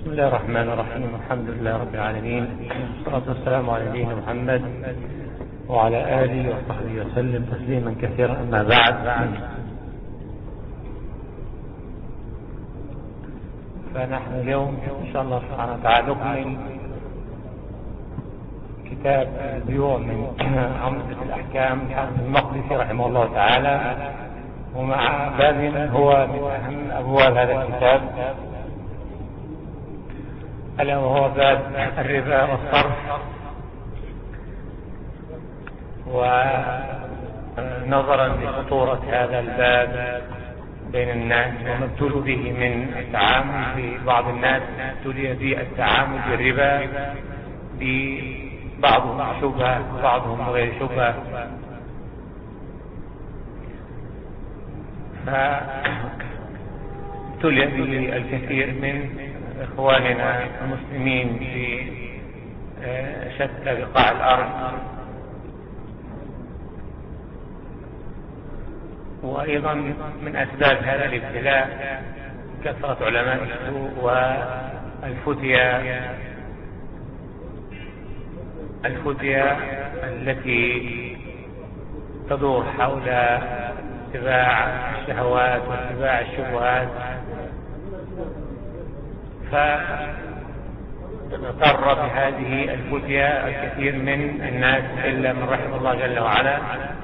بسم الله الرحمن الرحيم. الحمد لله رب العالمين، والصلاة والسلام على نبينا محمد وعلى آله وصحبه وسلم تسليما كثيرا. أما بعد، فنحن اليوم إن شاء الله سبحانه وتعالى نكمل كتاب البيوع من عمدة الأحكام حافظ المقدسي رحمه الله تعالى، ومع باب هو من أهم أبواب هذا الكتاب، ألا وهو باب الربا والصرف. ونظرا لخطورة هذا الباب بين الناس وما ابتلوا به من التعامل، في بعض الناس ابتلي به التعامل بالربا، ببعضهم شبهة وبعضهم غير شبهة، فابتلي به الكثير من إخواننا المسلمين في شتى بقاع الأرض. وأيضا من أسباب هذا الابتلاء كثرة علماء السوء والفتيا التي تدور حول اتباع الشهوات واتباع الشبهات، فاضطر بهذه الفتيا الكثير من الناس إلا من رحم الله جل وعلا.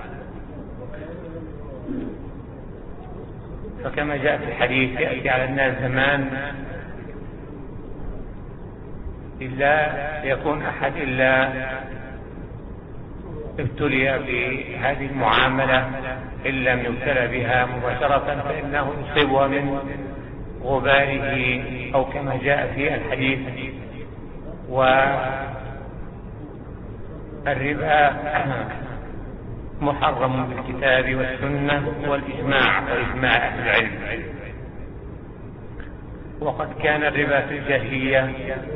فكما جاء في الحديث يأتي على الناس زمان إلا يكون أحد إلا ابتلي بهذه المعاملة إن لم يبتلى بها مباشرة فإنه يصيبها من غباره، أو كما جاء في الحديث. والربا محرم بالكتاب والسنة والإجماع وإجماع أهل العلم. وقد كان الربا في الجاهلية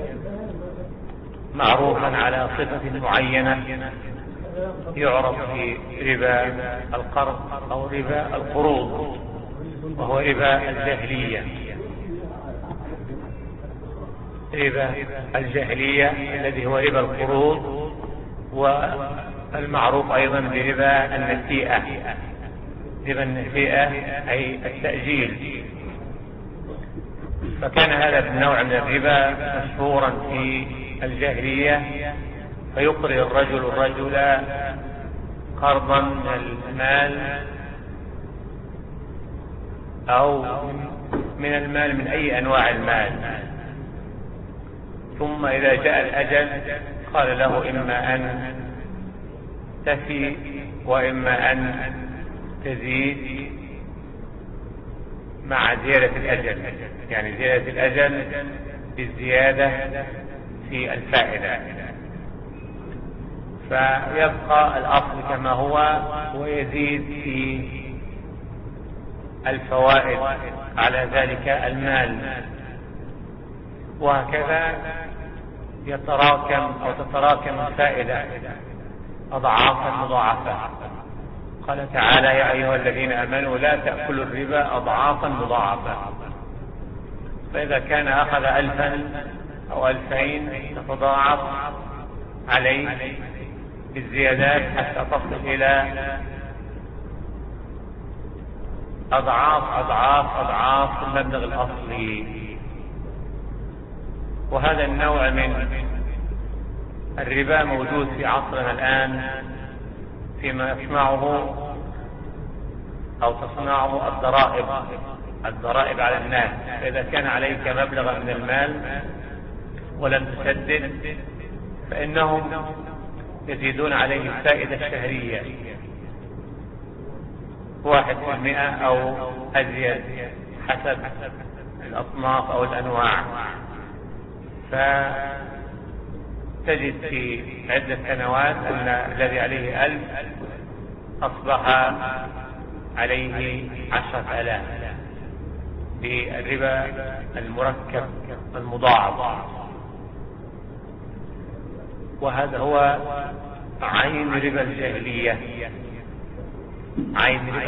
معروفا على صفة معينة يعرف في ربا القرض أو ربا القروض، وهو ربا الجاهلية. ربا الجاهلية الذي هو ربا القروض، والمعروف أيضا بربا النسيئة. ربا النسيئة أي التأجيل. فكان هذا النوع من الربا مشهورا في الجاهلية، فيقرض الرجل قرضا من المال أو من المال من أي أنواع المال، ثم إذا جاء الأجل قال له إما أن تفي وإما أن تزيد مع زيادة الأجل، يعني زيادة الأجل بالزيادة في الفائدة، فيبقى الأصل كما هو ويزيد في الفوائد على ذلك المال. وهكذا تتراكم الفائدة أضعافا مضاعفة. قال تعالى: يا أيها الذين آمنوا لا تأكلوا الربا أضعافا مضاعفة. فإذا كان أخذ 1000 أو 2000 تتضاعف عليه بالزيادات حتى تصل إلى أضعاف المبلغ الأصلي. وهذا النوع من الربا موجود في عصرنا الآن فيما يصنعه أو تصنعه الضرائب على الناس. إذا كان عليك مبلغ من المال ولم تسدد فإنهم يزيدون عليه الفائدة الشهرية 1% أو أزيد حسب الأصناف أو الأنواع. فتجد في عدة سنوات أن الذي عليه 1000 أصبح عليه 10,000 بالربا المركب المضاعف. وهذا هو عين ربا الجاهلية، عين ربا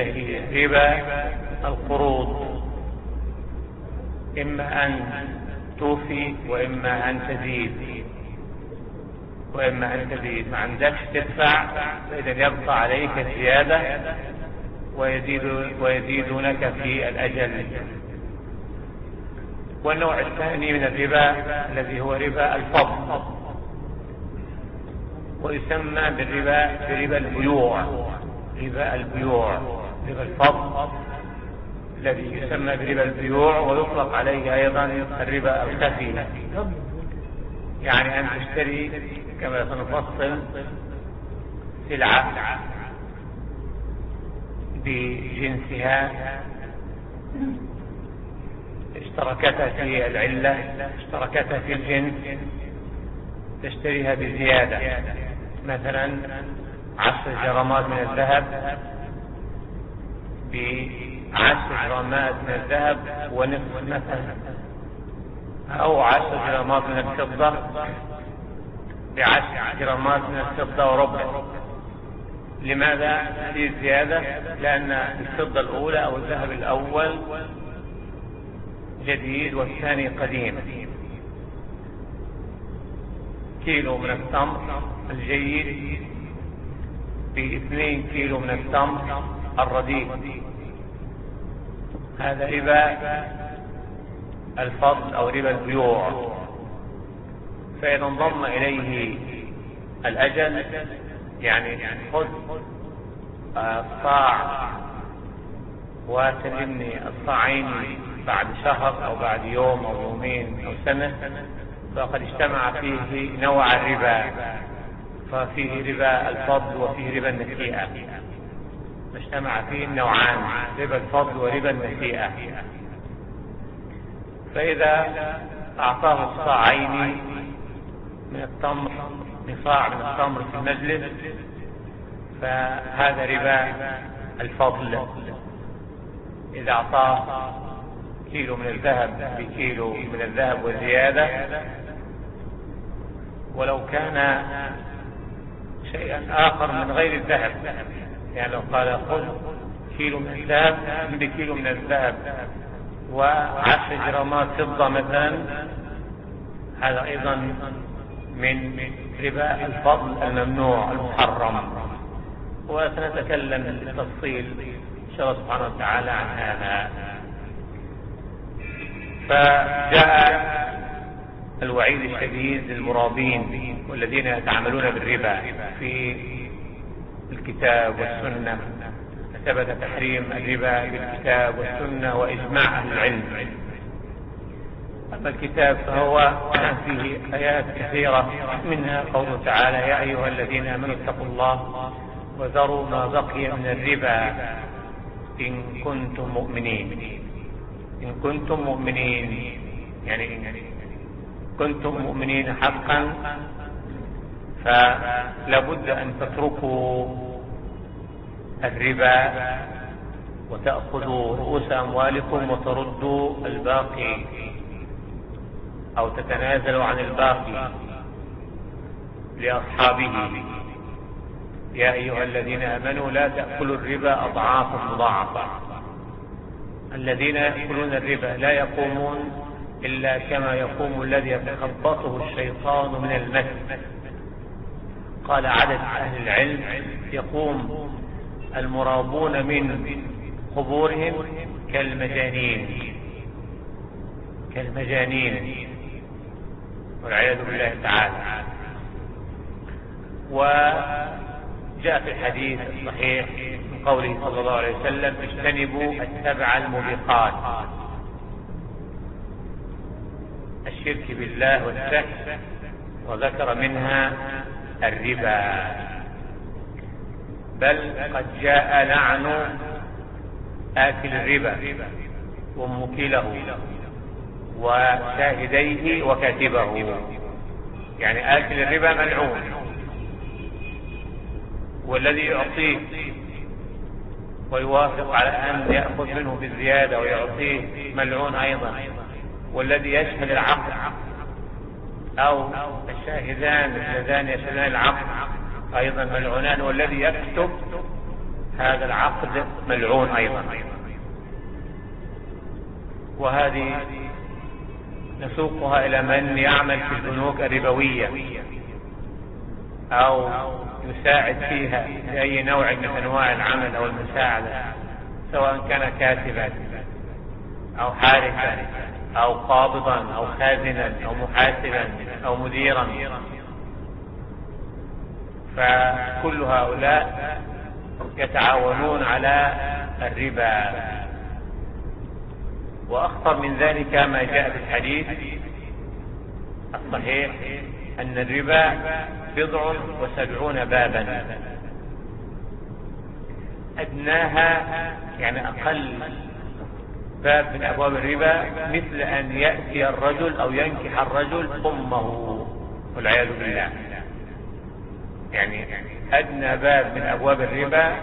الجاهلية، ربا القروض. إما أن توفي وإما أن تزيد، ما عندكش تدفع، فإذا يبقى عليك الزيادة ويزيدونك في الأجل. والنوع الثاني من الربا الذي هو ربا الفضل، ويسمى بربا البيوع. ربا الفضل الذي يسمى بربا البيوع، ويطلق عليه أيضا الربا الخفي، يعني أن تشتري كما سنفصل سلعة بجنسها، اشتركتا في العلة، اشتركتا في الجنس، تشتريها بزيادة، مثلا 10 جرامات من الذهب ب10 جرامات من الذهب ونصف مثلا، أو 10 جرامات من الفضة ب10 جرامات من الفضة وربع. لماذا هذه الزيادة؟ لأن الفضة الأولى أو الذهب الأول جديد والثاني قديم. كيلو من التمر الجيد ب2 كيلو من التمر الرديء، هذا ربا الفضل أو ربا البيوع. فإذا انضم إليه الأجل، يعني خذ الصاع وسلمني الصاعين بعد شهر أو بعد يوم أو يومين أو سنة، فقد اجتمع فيه نوع الربا، ففيه ربا الفضل وفيه ربا النسيئة، اجتمع فيه النوعان، ربا الفضل وربا النسيئة. فإذا أعطاه الصاعين من التمر، صاع من التمر في المجلس، فهذا ربا الفضل. إذا أعطاه كيلو من الذهب بكيلو من الذهب وزيادة، ولو كان شيئا آخر من غير الذهب، يعني لو قال خذ كيلو من الذهب بكيلو من الذهب و10 جرامات فضة مثلا، هذا أيضا من ربا الفضل الممنوع المحرم، وسنتكلم بالتفصيل إن شاء الله سبحانه وتعالى عن هذا. فجاء الوعيد الشديد للمرابين والذين يتعاملون بالربا في الكتاب والسنة، ثبت تحريم الربا بالكتاب والسنة وإجماع أهل العلم. أما الكتاب فهو فيه آيات كثيرة، منها قوله تعالى: يا أيها الذين آمنوا اتقوا الله وذروا ما بقي من الربا إن كنتم مؤمنين. إن كنتم مؤمنين يعني كنتم مؤمنين حقا، فلا بد أن تتركوا الربا وتأخذوا رؤوس أموالكم وتردوا الباقي، أو تتنازلوا عن الباقي لأصحابه. يا أيها الذين آمنوا لا تأكلوا الربا أضعافا مضاعفة. الذين يأكلون الربا لا يقومون إلا كما يقوم الذي يتخبطه الشيطان من المس. قال عدد أهل العلم: يقوم المرابون من قبورهم كالمجانين والعياذ بالله تعالى. وجاء في الحديث الصحيح من قوله صلى الله عليه وسلم: اجتنبوا السبع الموبقات، الشرك بالله والسحر، وذكر منها الربا. بل قد جاء لعن آكل الربا وموكله وشاهديه وكاتبه. يعني آكل الربا ملعون، والذي يعطيه ويوافق على أن يأخذ منه بالزيادة ويعطيه ملعون أيضا، والذي يشهد العقد أو الشاهدان اللذان يشهدان العقد أيضا ملعونان، والذي يكتب هذا العقد ملعون أيضا. وهذه نسوقها إلى من يعمل في البنوك الربوية أو يساعد فيها بأي نوع من أنواع العمل أو المساعدة، سواء كان كاتبا أو حارسا أو قابضا أو خازنا أو محاسبا أو مديرا، فكل هؤلاء يتعاونون على الربا. وأخطر من ذلك ما جاء في الحديث الصحيح أن الربا 70 بابا، أدناها يعني أقل باب من أبواب الربا مثل أن يأتي الرجل أو ينكح الرجل أمه والعياذ بالله. يعني أدنى باب من أبواب الربا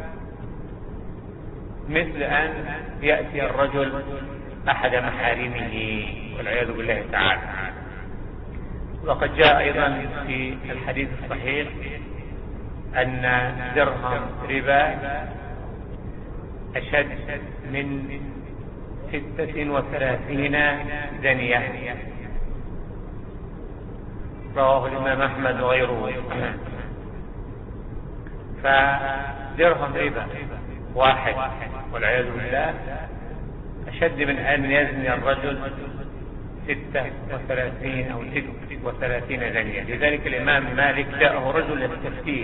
مثل أن يأتي الرجل أحد محارمه والعياذ بالله تعالى. وقد جاء أيضا في الحديث الصحيح أن درهم ربا أشد من 36 دنية، رواه الإمام أحمد وغيره. فدرهم ربا واحد والعياذ بالله أشد من أن يزني الرجل 36 أو 36 دنيا. لذلك الإمام مالك جاءه رجل يستفتيه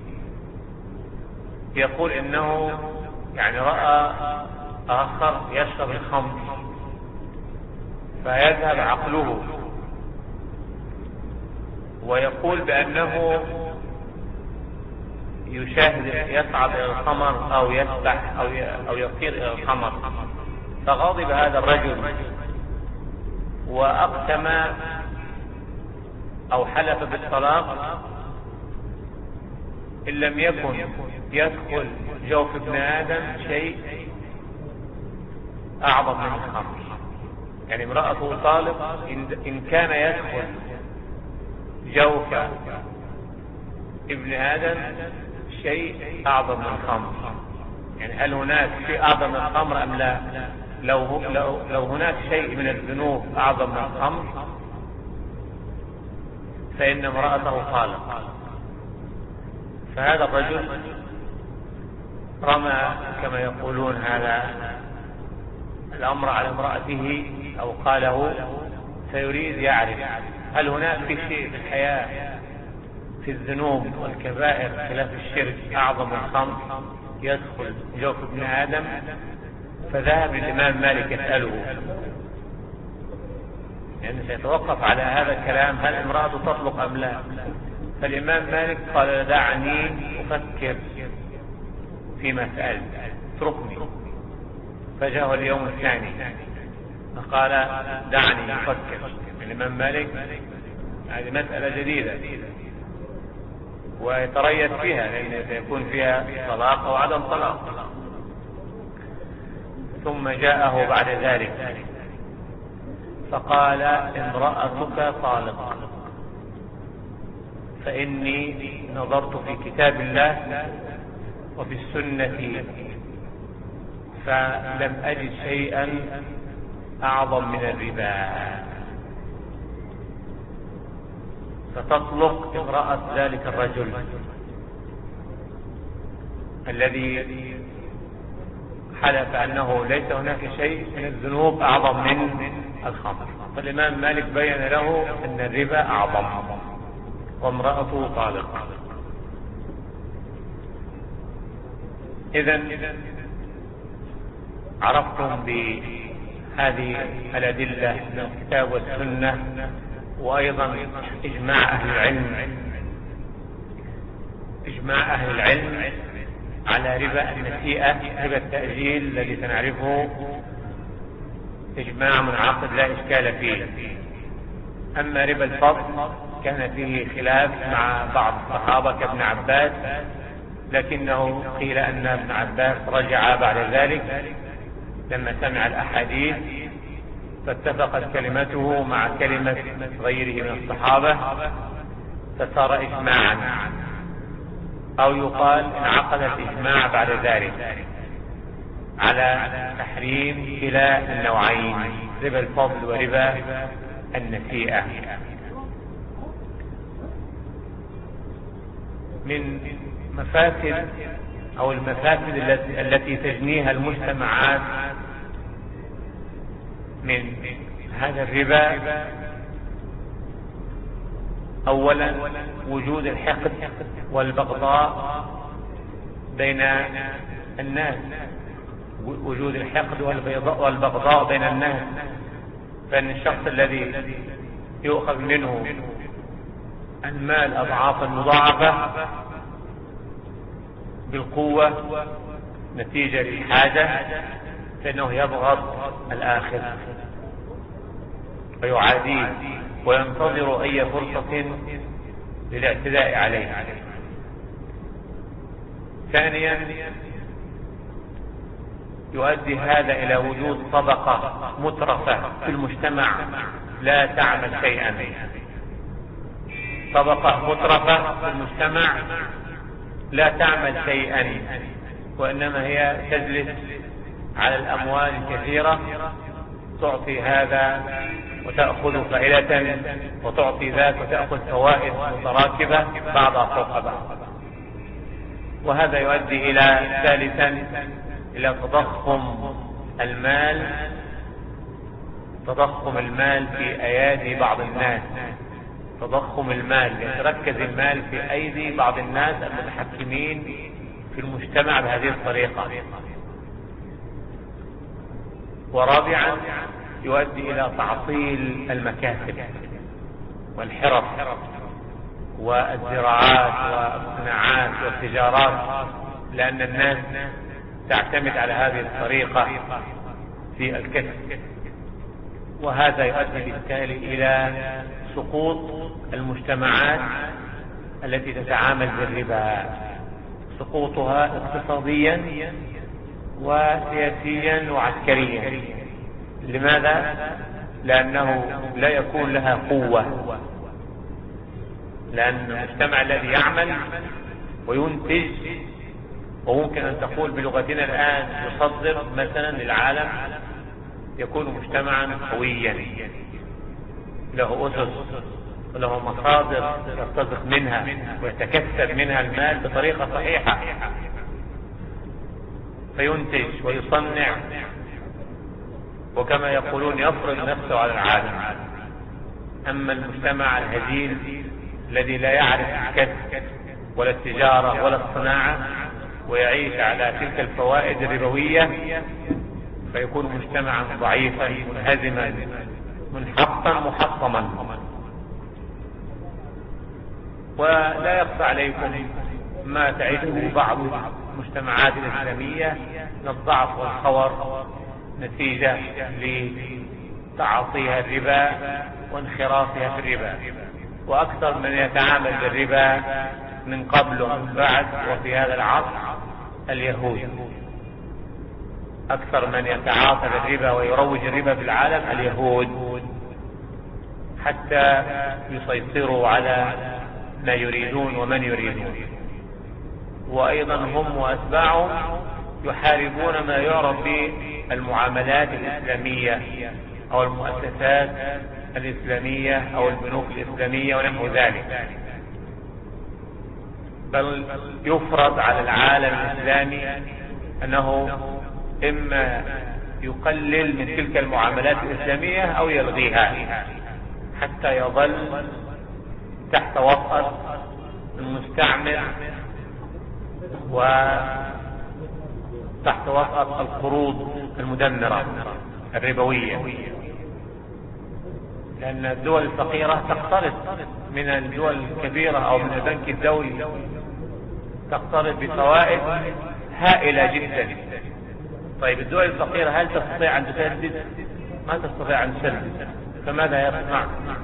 يقول إنه يعني رأى آخر يشرب الخمر فيذهب عقله، ويقول بأنه يشاهد يصعد إلى الخمر أو يسبح أو يطير إلى الخمر. فغضب هذا الرجل وأقسم أو حلف بالطلاق إن لم يكن يدخل جوف ابن آدم شيء أعظم من الخمر. يعني امرأته طالق إن كان يدخل جوف ابن آدم شيء أعظم من الخمر. يعني هل هناك شيء أعظم من الخمر أم لا؟ لو هناك شيء من الذنوب أعظم من الخمر فإن امرأته طالق. فهذا الرجل رمى كما يقولون هذا الأمر على امرأته أو قاله سيريد يعرف هل هناك في شيء في الحياة في الذنوب والكبائر خلاف الشرك أعظم من الخمر يدخل جوف ابن آدم. فذهب الإمام مالك يسأله، يعني سيتوقف على هذا الكلام هل امرأة تطلق أم لا. فالإمام مالك قال دعني أفكر فيما سألت اتركني. فجاءه اليوم الثاني فقال دعني أفكر. الإمام مالك هذه مسألة جديدة ويتريث فيها لأن سيكون فيها طلاق أو عدم طلاق. ثم جاءه بعد ذلك فقال امرأتك طالق، فإني نظرت في كتاب الله وفي السنة فلم أجد شيئا أعظم من الربا. فتطلق امرأة ذلك الرجل الذي حلف أنه ليس هناك شيء من الذنوب أعظم من الخمر. فالإمام مالك بين له أن الربا أعظم وامرأته طالق. إذن عرفتم بهذه الأدلة من الكتاب والسنة وأيضا إجماع أهل العلم على ربا النسيئة، ربا التأجيل الذي سنعرفه إجماع منعقد لا إشكال فيه. أما ربا الفضل كان فيه خلاف مع بعض الصحابة كابن عباس، لكنه قيل أن ابن عباس رجع بعد ذلك لما سمع الأحاديث فاتفقت كلمته مع كلمة غيره من الصحابة فصار إجماعا، أو يقال انعقد الإجماع بعد ذلك على تحريم كلا النوعين ربا الفضل وربا النسيئة. من مفاسد أو المفاسد التي تجنيها المجتمعات من هذا الربا: أولا وجود الحقد والبغضاء بين الناس، وجود الحقد والبغضاء بين الناس، فإن الشخص الذي يؤخذ منه المال أضعافا مضاعفة بالقوة نتيجة للحاجة، فإنه يبغض الآخر ويعاديه وينتظر أي فرصة للاعتداء عليه. ثانيا يؤدي هذا إلى وجود طبقة مترفة في المجتمع لا تعمل شيئا، طبقة مترفة في المجتمع لا تعمل شيئا، وإنما هي تجلس على الأموال الكثيرة، تعطي هذا وتأخذ فائدة وتعطي ذاك وتأخذ فوائد متراكبة بعضها فوق بعض. وهذا يؤدي إلى ثالثا إلى تضخم المال في أيادي بعض الناس، تضخم المال، يتركز المال في أيدي بعض الناس المتحكمين في المجتمع بهذه الطريقة. ورابعا يؤدي إلى تعطيل المكاسب والحرف والزراعات والصناعات والتجارات، لأن الناس تعتمد على هذه الطريقة في الكسب، وهذا يؤدي بالتالي إلى سقوط المجتمعات التي تتعامل بالربا، سقوطها اقتصاديا وسياسيا وعسكريا. لماذا؟ لأنه لا يكون لها قوة، لأن المجتمع الذي يعمل وينتج، وممكن أن تقول بلغتنا الآن يصدر مثلا للعالم، يكون مجتمعا قويا له أسس وله مصادر يرتزق منها ويتكسب منها المال بطريقة صحيحة، فينتج ويصنع، وكما يقولون يفرض نفسه على العالم. أما المجتمع الهزيل الذي لا يعرف الكسب ولا التجارة ولا الصناعة ويعيش على تلك الفوائد الربوية، فيكون مجتمعا ضعيفا منهزما منحطا محطما. ولا يخفى عليكم ما تعيشه بعض المجتمعات الإسلامية من الضعف والخور نتيجة لتعاطيها الربا وانخراطها في الربا. وأكثر من يتعامل بالربا من قبل ومن بعد وفي هذا العصر اليهود، أكثر من يتعاطى بالربا ويروج الربا في العالم اليهود، حتى يسيطروا على ما يريدون ومن يريدون. وأيضا هم وأتباعهم يحاربون ما يعرف بالمعاملات الإسلامية أو المؤسسات الإسلامية أو البنوك الإسلامية ونحو ذلك، بل يفرض على العالم الإسلامي أنه إما يقلل من تلك المعاملات الإسلامية أو يلغيها، حتى يظل تحت وطأة المستعمر وتحت وطأة القروض المدمرة الربوية. لأن الدول الفقيرة تقترض من الدول الكبيرة أو من البنك الدولي، تقترض بفوائد هائلة جدا. طيب الدول الفقيرة هل تستطيع أن تسدد؟ ما تستطيع أن تسدد، فماذا يصنع؟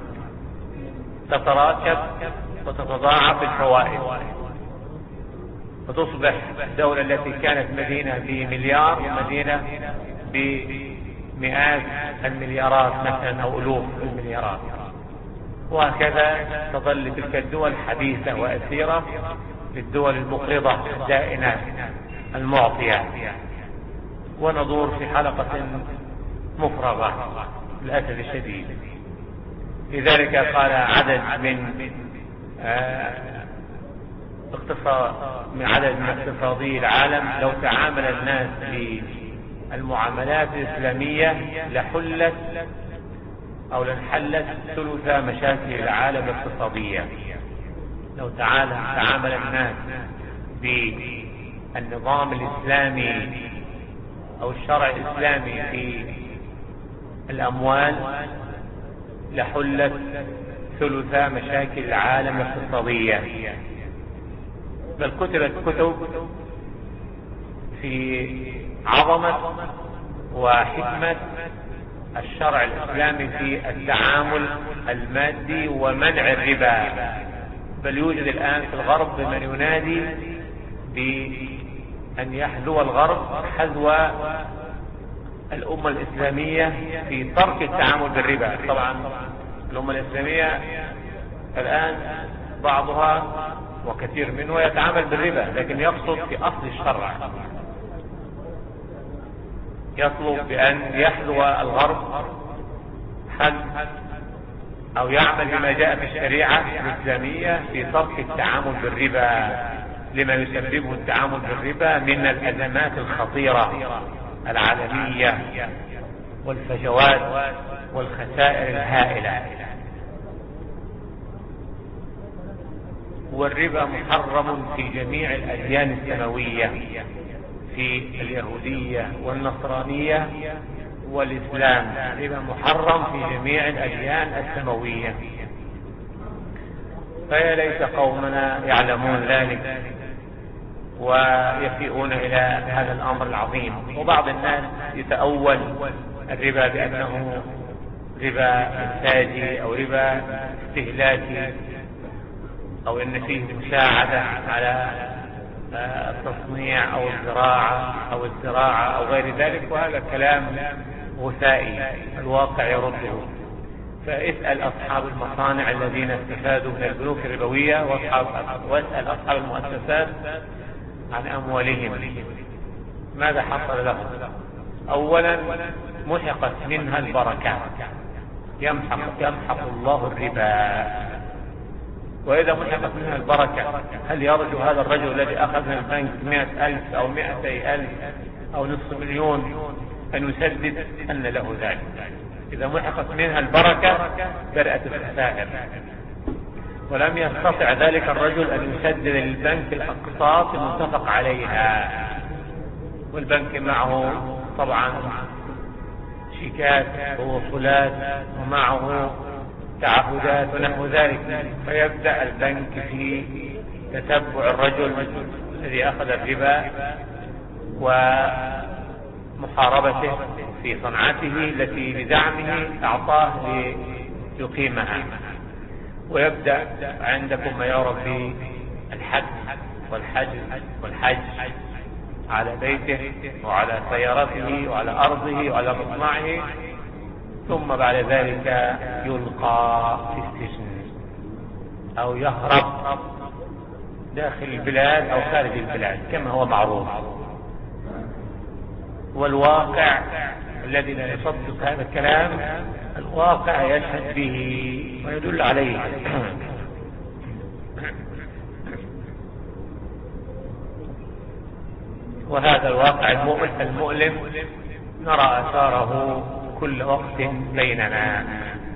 تتراكب وتتضاعف الفوائد، وتصبح الدولة التي كانت مدينة بمليار مدينة بمئات المليارات مثلا أو ألوف المليارات، وهكذا تظل تلك الدول حديثة وأثيرة للدول المقرضة الدائنة المعطية، وندور في حلقة مفرغة. للأسف الشديد. لذلك قال عدد من اقتصادي العالم: لو تعامل الناس بالمعاملات الإسلامية لحلت أو لانحلت ثلث مشاكل العالم الاقتصادية. لو تعامل الناس بالنظام الإسلامي أو الشرع الإسلامي في الأموال لحلت ثلث مشاكل العالم الاقتصادية. بل كتبت كتب في عظمة وحكمة الشرع الإسلامي في التعامل المادي ومنع الربا. بل يوجد الآن في الغرب من ينادي بأن يحذو الغرب حذو الأمة الإسلامية في ترك التعامل بالربا. طبعا الأمة الإسلامية الآن بعضها وكثير منه يتعامل بالربا، لكن يقصد في أصل الشرع، يطلب بأن يحذو الغرب حد أو يعمل بما جاء في الشريعة الإسلامية في ترك التعامل بالربا لما يسببه التعامل بالربا من الأزمات الخطيرة العالمية والفجوات والخسائر الهائلة. والربا محرم في جميع الأديان السماوية، في اليهودية والنصرانية والإسلام. الربا محرم في جميع الأديان السماوية. فيا ليت قومنا يعلمون ذلك ويفيئون إلى هذا الأمر العظيم. وبعض الناس يتأول الربا بأنه ربا إنتاجي أو ربا استهلاكي، أو إن فيه مساعدة على التصنيع أو الزراعة أو غير ذلك، وهذا كلام غثائي الواقع يرده. فاسأل أصحاب المصانع الذين استفادوا من البنوك الربوية واسأل أصحاب المؤسسات عن أموالهم ماذا حصل لهم. أولا محقت منها البركة، يمحق الله الربا. وإذا محقت منها البركة هل يرجو هذا الرجل الذي أخذ من البنك 100,000 أو 200,000 أو نصف مليون أن يسدد؟ أن له ذلك. إذا محقت منها البركة بدأت الخسائر، ولم يستطع ذلك الرجل أن يسدد للبنك الأقساط المتفق عليها، والبنك معه طبعا شيكات ووصولات ومعه تعهدات ونحو ذلك. فيبدأ البنك في تتبع الرجل الذي أخذ الربا ومحاربته في صنعته التي بزعمه أعطاه ليقيمها. ويبدأ عندكم ما يعرف بالحد والحج على بيته وعلى سيارته وعلى أرضه وعلى مصنعه، ثم بعد ذلك يلقى في السجن أو يهرب داخل البلاد أو خارج البلاد كما هو معروف. والواقع الذي لا يصدق هذا الكلام، الواقع يشهد به ويدل عليه. وهذا الواقع المؤلم نرى آثاره كل وقت بيننا.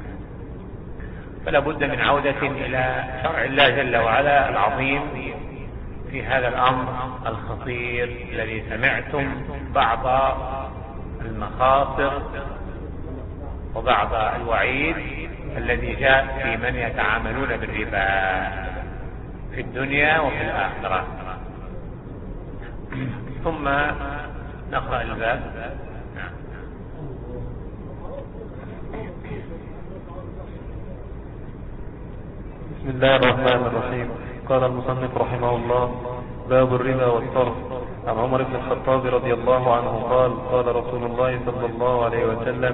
فلا بد من عودة إلى شرع الله جل وعلا العظيم في هذا الأمر الخطير الذي سمعتم بعض المخاطر وبعض الوعيد الذي جاء في من يتعاملون بالربا في الدنيا وفي الآخرة. ثم نقرأ الباب. بسم الله الرحمن الرحيم. قال المصنف رحمه الله: باب الربا والصرف. عن عمر بن الخطاب رضي الله عنه قال: قال رسول الله صلى الله عليه وسلم: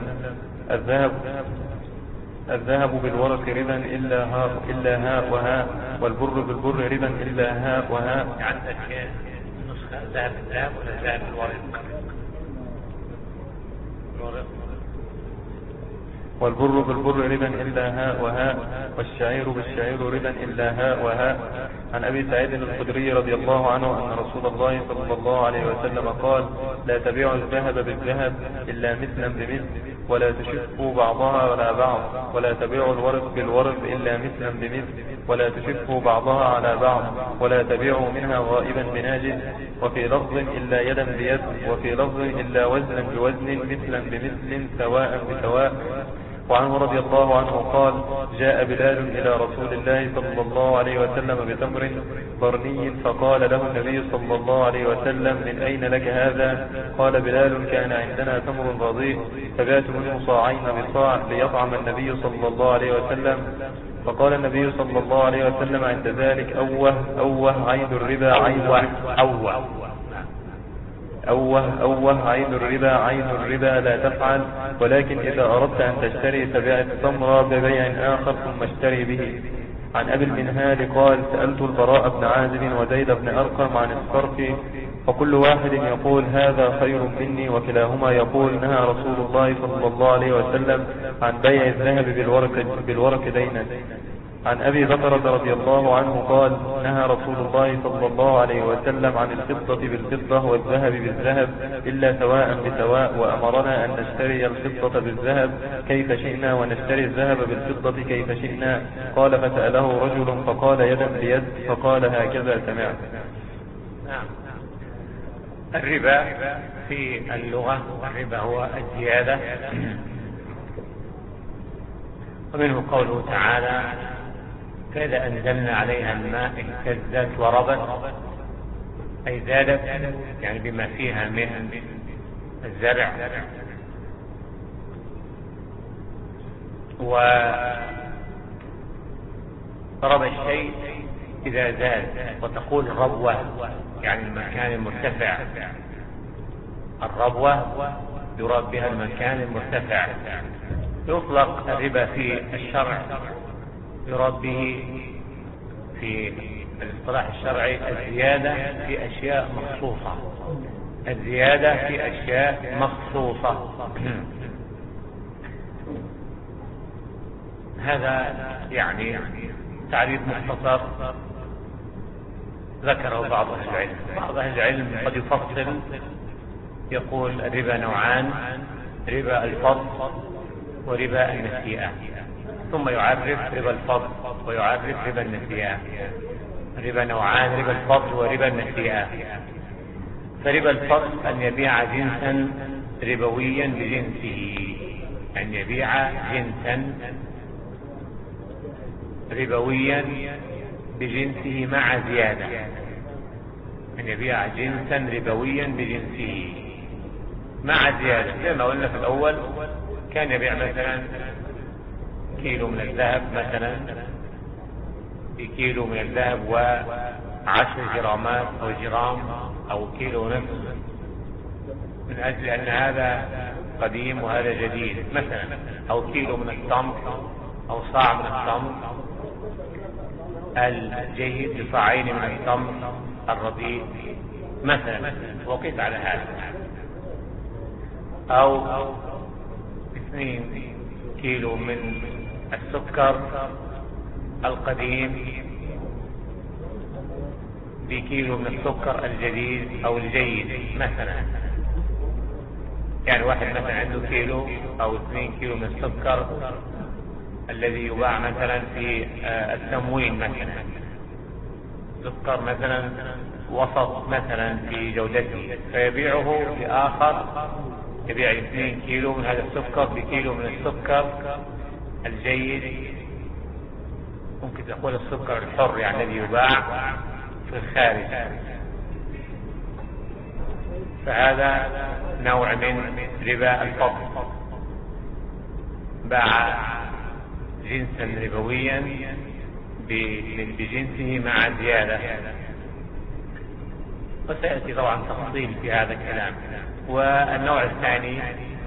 الذهب بالورق ربا إلا هاء وهاء، والبر بالبر ربا إلا هاء وهاء. عندك نسخة ذهب الذهب ولا ذهب الورق؟ والبر بالبر ربا إلا هاء وهاء، والشعير بالشعير ربا إلا هاء وهاء. عن أبي سعيد الخدري رضي الله عنه أن رسول الله صلى الله عليه وسلم قال: لا تبيعوا الذهب بالذهب إلا مثلا بمثل، ولا تشفوا بعضها ولا بعض، ولا تبيعوا الورق بالورق إلا مثلا بمثل، ولا تشفوا بعضها على بعض، ولا تبيعوا منها غائبا بناجز، وفي لفظ إلا يدا بيد، وفي لفظ إلا وزنا بوزن، مثلا بمثل، سواء بسواء. وعنه رضي الله عنه قال: جاء بلال إلى رسول الله صلى الله عليه وسلم بتمر برني، فقال له النبي صلى الله عليه وسلم: من أين لك هذا؟ قال بلال: كان عندنا تمر رضيء، فبات منه صاعين بصاع ليطعم النبي صلى الله عليه وسلم. فقال النبي صلى الله عليه وسلم عند ذلك: أوه عين الربا، أوه عين الربا لا تفعل، ولكن إذا أردت أن تشتري فبيع التمر ببيع آخر ثم اشتري به. عن أبي المنهال قال: سألت البراء بن عازب وزيد بن أرقم عن الصرف، فكل واحد يقول هذا خير مني، وكلاهما يقول نهى رسول الله صلى الله عليه وسلم عن بيع الذهب بالورق دينا. عن أبي بكر رضي الله عنه قال: نهى رسول الله صلى الله عليه وسلم عن الفضة بالفضة والذهب بالذهب إلا سواء بسواء، وأمرنا أن نشتري الفضة بالذهب كيف شئنا ونشتري الذهب بالفضة كيف شئنا. قال: فسأله رجل فقال: يدا بيد، فقال: هكذا سمعت. الربا في اللغة، الربا هو الزيادة، ومنه قوله تعالى: فإذا أنزلنا عليها الماء اهتزت وربت، أي زادت يعني بما فيها من الزرع، وربى الشيء إذا زاد، وتقول ربوة يعني المكان المرتفع. الربوة يراد بها المكان المرتفع. يطلق الربا في الشرع، يراد به في الاصطلاح الشرعي الزيادة في أشياء مخصوصة، الزيادة في أشياء مخصوصة. هذا يعني تعريف مختصر ذكره بعض أهل العلم. بعض أهل العلم قد يفصل، يقول الربا نوعان: ربا الفضل وربا النسيئة، ثم يعرف ربا الفضل ويعرف ربا النسيئة. ربا نوعان: ربا الفضل وربا النسيئة. فربا الفضل أن يبيع جنسا ربويا بجنسه، أن يبيع جنسا ربويا بجنسه مع زيادة، أن يبيع جنسا ربويا بجنسه مع زيادة. زي ما قلنا في الأول، كان يبيع مثلا كيلو من الذهب مثلا بكيلو من الذهب و10 جرامات أو جرام أو كيلو ونصف، من أجل أن هذا قديم وهذا جديد مثلا، أو كيلو من التمر أو صاع من التمر الجيد بصاعين من التمر الرديء مثلا، وقيت على هذا. أو 2 كيلو من السكر القديم بكيلو من السكر الجديد أو الجيد مثلا. يعني واحد مثلا عنده كيلو أو 2 كيلو من السكر الذي يباع مثلا في التموين مثلا، سكر مثلا وسط مثلا في جودته، فيبيعه لآخر، يبيع 2 كيلو من هذا السكر بكيلو من السكر الجيد، ممكن تقول السكر الحر يعني الذي يباع في الخارج. فهذا نوع من ربا الفضل، باع جنسا ربويا بجنسه مع زيادة، وسيأتي طبعا تفصيل في هذا الكلام. والنوع الثاني،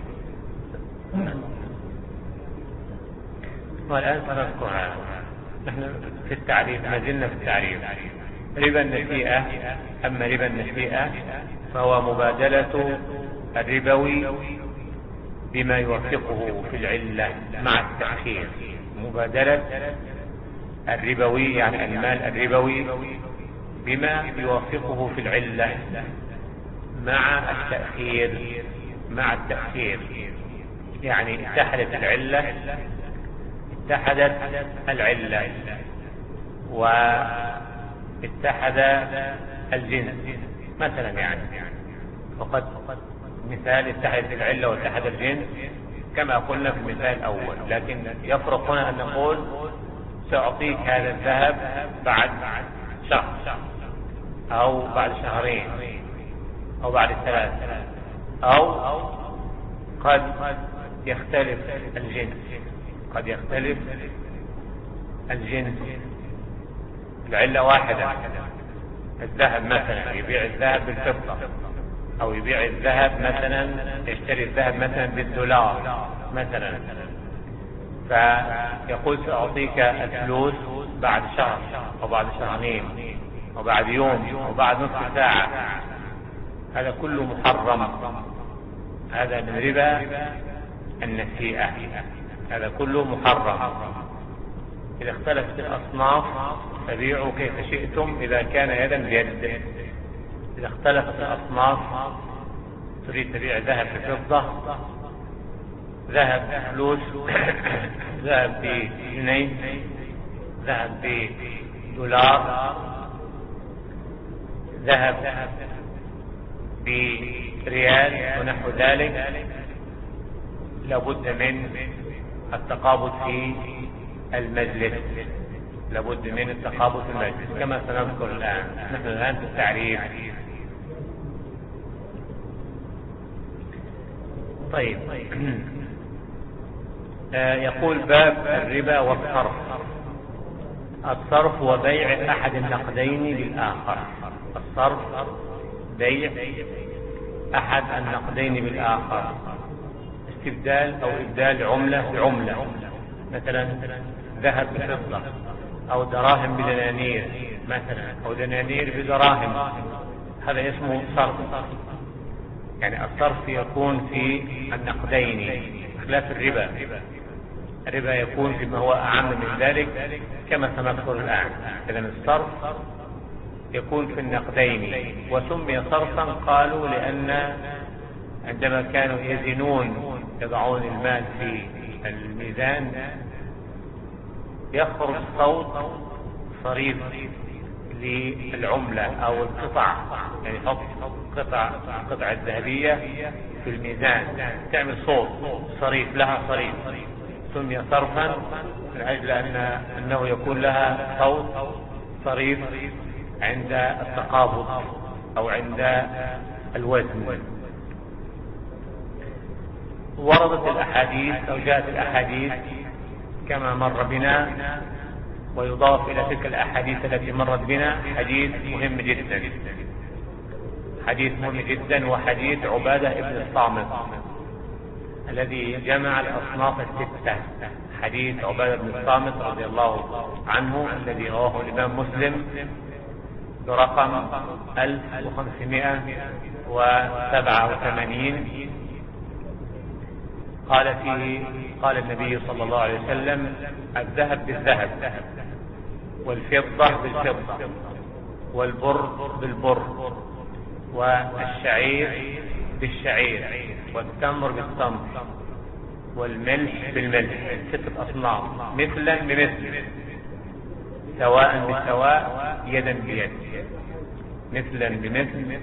والآن سنذكر هذا، نحن في التعريف ما زلنا في التعريف. ربا النسيئة، أما ربا النسيئة فهو مبادلة الربوي بما يوافقه في العلة مع التأخير. مبادلة الربوي يعني المال الربوي بما يوافقه في العلة مع التأخير. يعني اتحدت العلة واتحد الجنس مثلا، يعني فقد مثال اتحدت العلة واتحد الجنس كما قلنا في المثال الأول، لكن يفرق هنا أن نقول سأعطيك هذا الذهب بعد شهر أو بعد شهرين أو بعد 3، أو قد يختلف الجنس، العلة واحدة، الذهب مثلا يبيع الذهب بالفضة، أو يبيع الذهب مثلا يشتري الذهب مثلا بالدولار مثلا، فيقول سأعطيك الفلوس بعد شهر أو بعد شهرين أو بعد يوم أو بعد نصف ساعة. هذا كله محرم، هذا من ربا النسيئة، هذا كله محرم. إذا اختلفت الأصناف فبيعوا كيف شئتم إذا كان يدا بيد. إذا اختلفت الأصناف تريد تبيع ذهب بفضة، ذهب بفلوس، ذهب بجنيه، ذهب بدولار، ذهب بريال ونحو ذلك، لابد من التقابض في المجلس، كما سنذكر الآن. نحن الآن في التعريف. طيب، يقول باب الربا والصرف. الصرف هو بيع أحد النقدين بالآخر. الصرف بيع أحد النقدين بالآخر، استبدال أو إبدال عملة بعملة، مثلا ذهب بفضة أو دراهم بدنانير مثلا، أو دنانير بدراهم، هذا اسمه صرف. يعني الصرف يكون في النقدين خلاف الربا. الربا يكون فيما هو أعم من ذلك كما سنذكر الآن. إذن الصرف يكون في النقدين، وسمي صرفا قالوا لأن عندما كانوا يضعون المال في الميزان يخرج صوت صريف للعملة أو القطع، يعني يحط قطع الذهبية في الميزان تعمل صوت صريف، لها صريف، سمي صرفا من أجل أنه يكون لها صوت صريف عند التقابض أو عند الوزن. وردت الأحاديث أو جاءت الأحاديث كما مر بنا، ويضاف إلى تلك الأحاديث التي مرت بنا حديث مهم جدا، وحديث عبادة بن الصامت الذي جمع الأصناف الستة. حديث عبادة بن الصامت رضي الله عنه الذي رواه الإمام مسلم برقم 1587. قال فيه: قال النبي صلى الله عليه وسلم: الذهب بالذهب، والفضة بالفضة، والبر بالبر، والشعير بالشعير، والتمر بالتمر، والملح بالملح، 6 أصناف، مثلا بمثل، سواء بسواء، يدا بيد. مثلا بمثل،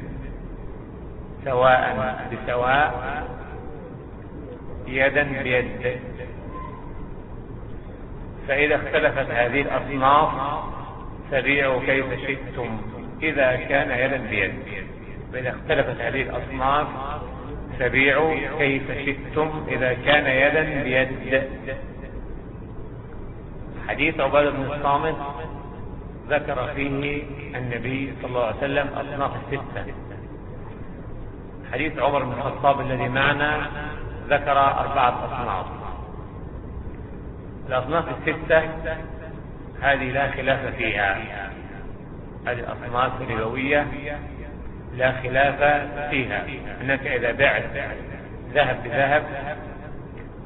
سواء بسواء، يدا بيد. فإذا اختلفت هذه الأصناف فبيعوا كيف شئتم إذا كان يدا بيد. فإذا اختلفت هذه الأصناف فبيعوا كيف شئتم إذا كان يدا بيد. حديث عبادة بن الصامت ذكر فيه النبي صلى الله عليه وسلم أصناف 6. حديث عمر بن الخطاب الذي معنا ذكر 4 أصناف. الأصناف 6 هذه لا خلاف فيها، هذه الأصناف الربوية لا خلاف فيها، أنك إذا بعت ذهب بذهب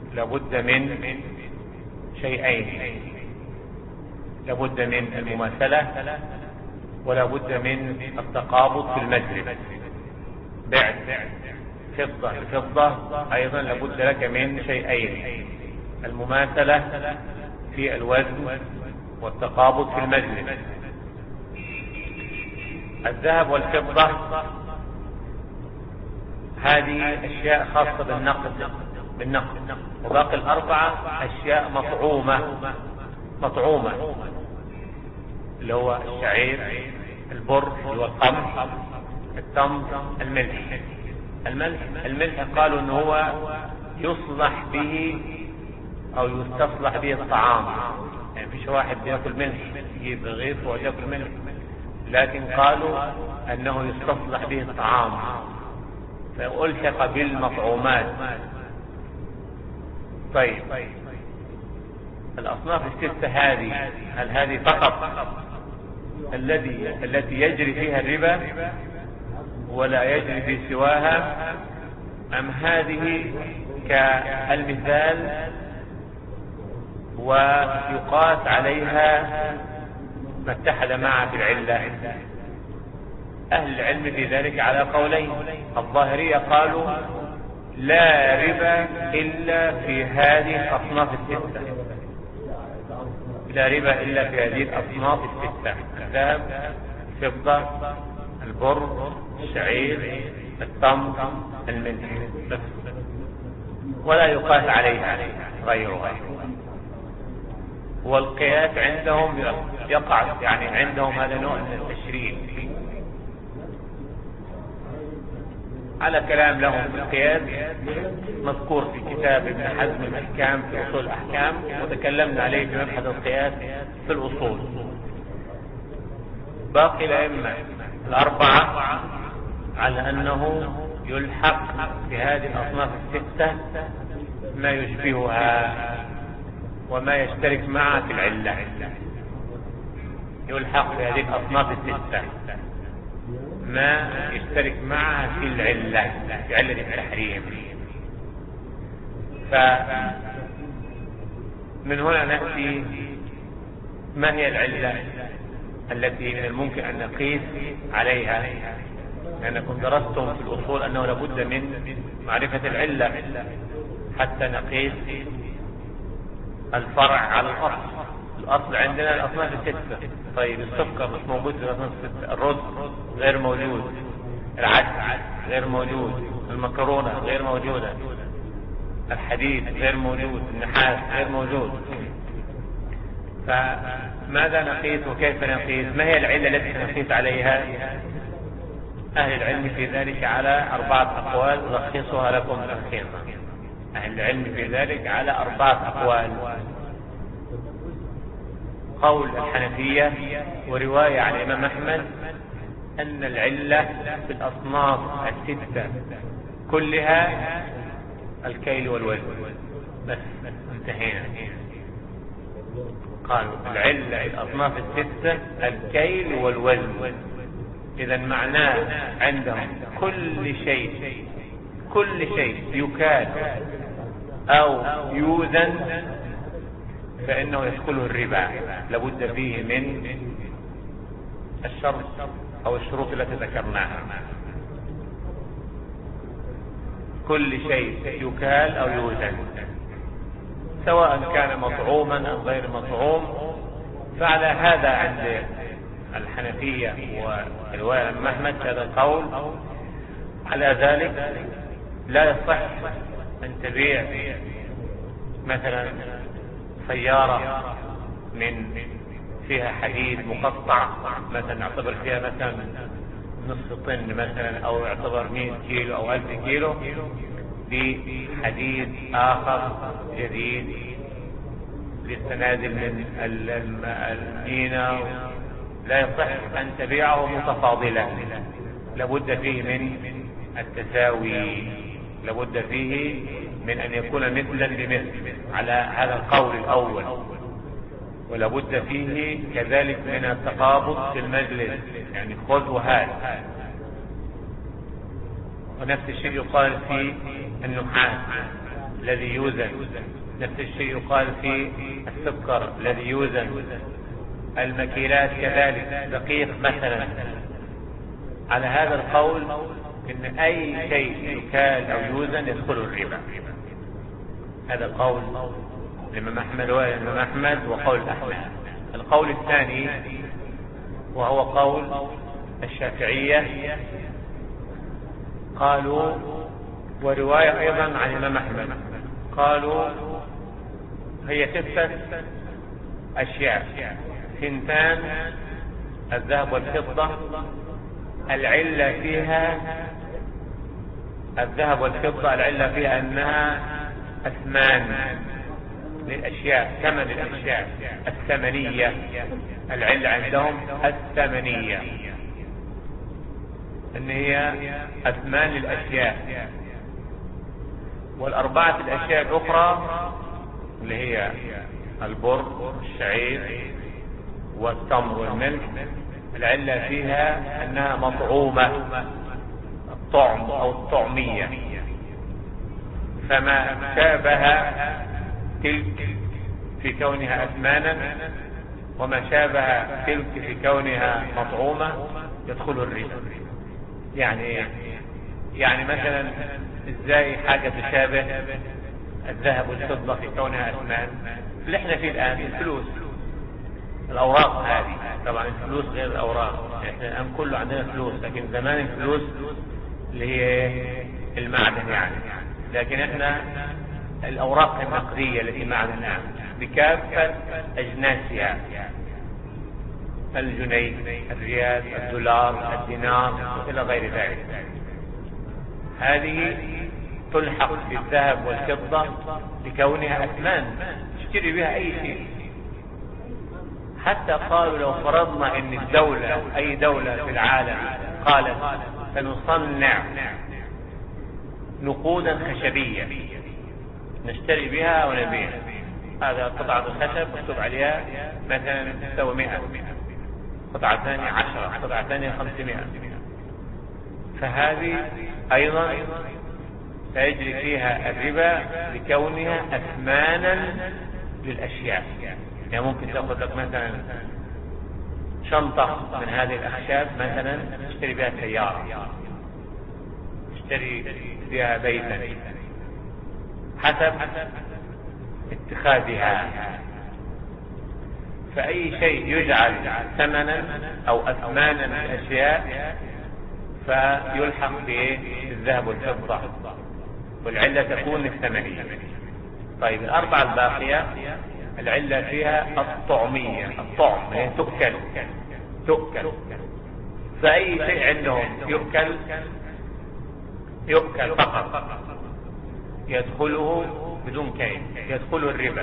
لابد من شيئين، لابد من المماثلة ولابد من التقابض في المجلس. بعت فضة بفضة أيضا لابد لك من شيئين، المماثلة في الوزن والتقابض في المجلس. الذهب والفضة هذه أشياء خاصة بالنقد، وباقي الأربعة أشياء مطعومة اللي هو الشعير، البر اللي هو القمح، التمر، الملح قالوا ان هو يصلح به او يستصلح به الطعام، يعني مفيش واحد بياكل ملح يجيب رغيف وياكل ملح، لكن قالوا انه يستصلح به الطعام فألحق بالمطعومات. طيب الأصناف الستة هذه، هل هذه فقط التي يجري فيها الربا ولا يجري في سواها، أم هذه كالمثال ويقاس عليها ما اتحد معها في العلة؟ أهل العلم في ذلك على قولين. الظاهرية قالوا لا ربا إلا في هذه الأصناف الستة، لا ربا إلا في هذه الأصناف الستة: الذهب، الفضة، البر، الشعير، التمر، الملح، ولا يقاس عليها غيرها. والقياس عندهم يقع، يعني عندهم هذا نوع من التشريك على كلام لهم في القياس مذكور في كتاب ابن حزم الأحكام في أصول الأحكام، وتكلمنا عليه في مبحث القياس في الأصول. باقي الأئمة الأربعة على أنه يلحق بهذه الأصناف الستة ما يشبهها وما يشترك معها في العلة، يلحق بهذه الأصناف الستة ما يشترك معها في العلة، في علة التحريم. فمن هنا نأتي ما هي العلة التي من الممكن أن نقيس عليها، لأنكم درستم في الأصول أنه لابد من معرفة العلة حتى نقيس الفرع على الأصل. الأصل عندنا الأصناف الستة. طيب السكر مش موجود في الأصناف الستة، الرز غير موجود، العدس غير موجود، المكرونة غير موجودة، الحديد غير موجود، النحاس غير موجود. فماذا نقيس وكيف نقيس؟ ما هي العلة التي نقيس عليها؟ أهل العلم في ذلك على 4 أقوال ألخصها لكم تلخيصا. أهل العلم في ذلك على 4 أقوال. قول الحنفية ورواية عن الإمام أحمد أن العلة في الأصناف الستة كلها الكيل والوزن، بس انتهينا. قالوا العلة في الأصناف الستة الكيل والوزن. إذا معناه عندهم كل شيء يكال أو يوزن فإنه يدخله الربا، لابد فيه من الشرط أو الشروط التي ذكرناها. كل شيء يكال أو يوزن سواء كان مطعوما أو غير مطعوم. فعلى هذا عند الحنفية ورواية الإمام أحمد هذا القول. على ذلك لا يصح أن تبيع مثلا سيارة من فيها حديد مقطع، مثلا يعتبر فيها مثلا نصف طن مثلا، أو يعتبر 100 كيلو أو 1000 كيلو، بحديد آخر جديد للتنازل من المينا. لا يصح أن تبيعه متفاضلا، لابد فيه من التساوي، لابد فيه من أن يكون مثلا بمثل على هذا القول الأول، ولابد فيه كذلك من التقابض في المجلس، يعني خذ وهات. ونفس الشيء يقال في النحاس، الذي يوزن. نفس الشيء يقال في السكر الذي يوزن. المكيلات كذلك، دقيق مثلا. على هذا القول ان اي شيء يكال او يوزن يدخل الربا. هذا قول الإمام أحمد وقول الأحناف. القول الثاني وهو قول الشافعية، قالوا ورواية أيضا عن الإمام أحمد، قالوا هي 6 أشياء، 2 الذهب والفضة. العلة فيها الذهب والفضة، العلة فيها أنها أثمان للأشياء، ثمن الأشياء الثمنية. العلة عندهم الثمنية، أن هي أثمان للأشياء. والأربعة الأشياء الأخرى اللي هي البر والشعير والتمر والملح، العلة فيها أنها مطعومة، الطعم أو الطعمية. فما شابه تلك في كونها أثمانا وما شابه تلك في كونها مطعومة يدخل الربا. يعني مثلا ازاي حاجة تشابه الذهب والفضة في كونها أثمان؟ اللي احنا فيه الآن الفلوس، الأوراق هذه. طبعا الفلوس غير الأوراق، احنا الآن كله عندنا فلوس، لكن زمان الفلوس اللي هي المعدن يعني. لكن احنا الأوراق النقدية التي معنا الآن بكافة أجناسها، الجنيه، الريال، الدولار، الدينار إلى غير ذلك، هذه تلحق بالذهب والفضة لكونها أثمان تشتري بها أي شيء. حتى قالوا لو فرضنا أن الدولة، أي دولة في العالم، قالت سنصنع نقودا خشبية نشتري بها ونبيع، هذا قطعة الخشب مكتوب عليها مثلا تساوي 100، قطعة ثانية 10، قطعة ثانية 500، فهذه أيضا سيجري فيها الربا لكونها أثمانا للأشياء. يعني ممكن تأخذ لك مثلا شنطة من هذه الأخشاب مثلا تشتري بها سيارة، تشتري بها بيتا، حسب اتخاذها. فأي شيء يجعل ثمنا أو أثمانا للأشياء فيلحق بالذهب والفضة، والعلة تكون الثمنية. طيب الأربعة الباقية العلة فيها الطعمية، الطعم يعني تؤكل. فأي شيء عندهم يؤكل فقط يدخله بدون كيل، يدخل الربا.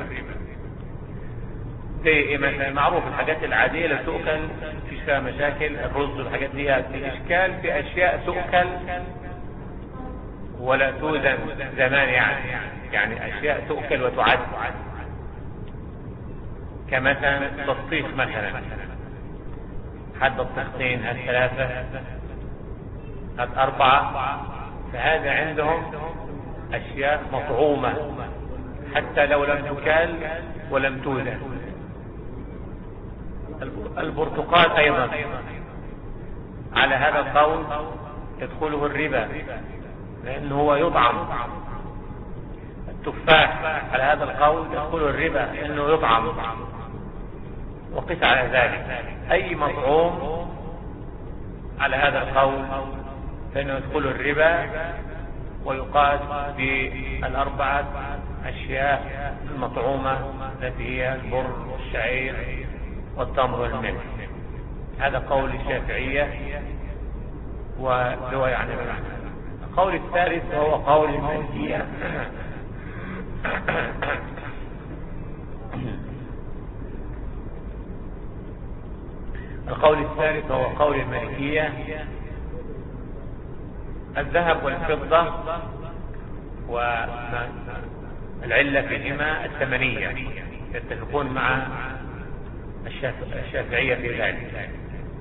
زي مثلا معروف الحاجات العادية اللي تؤكل مفيش فيها مشاكل، الرز والحاجات دي. الإشكال في أشياء تؤكل ولا توزن زمان، يعني أشياء تؤكل وتعد، كمثلا البطيخ مثلا، حد بطيختين، هاد 3، هاد 4، فهذا عندهم أشياء مطعومة حتى لو لم تكال ولم توزن. البرتقال أيضا على هذا القول يدخله الربا لأنه هو يطعم. التفاح على هذا القول يدخله الربا لأنه يطعم. وقس على ذلك أي مطعوم على هذا القول فإنه يدخله الربا، ويقاس بالأربعة أشياء المطعومة التي هي البر والشعير والتمر والملح. هذا قول الشافعية ورواية عن ابن أحمد. القول الثالث وهو قول المالكية. القول الثالث وهو قول المالكية، الذهب والفضة والعلة فيهما الثمنية، يتفقون مع الشافعية في ذلك.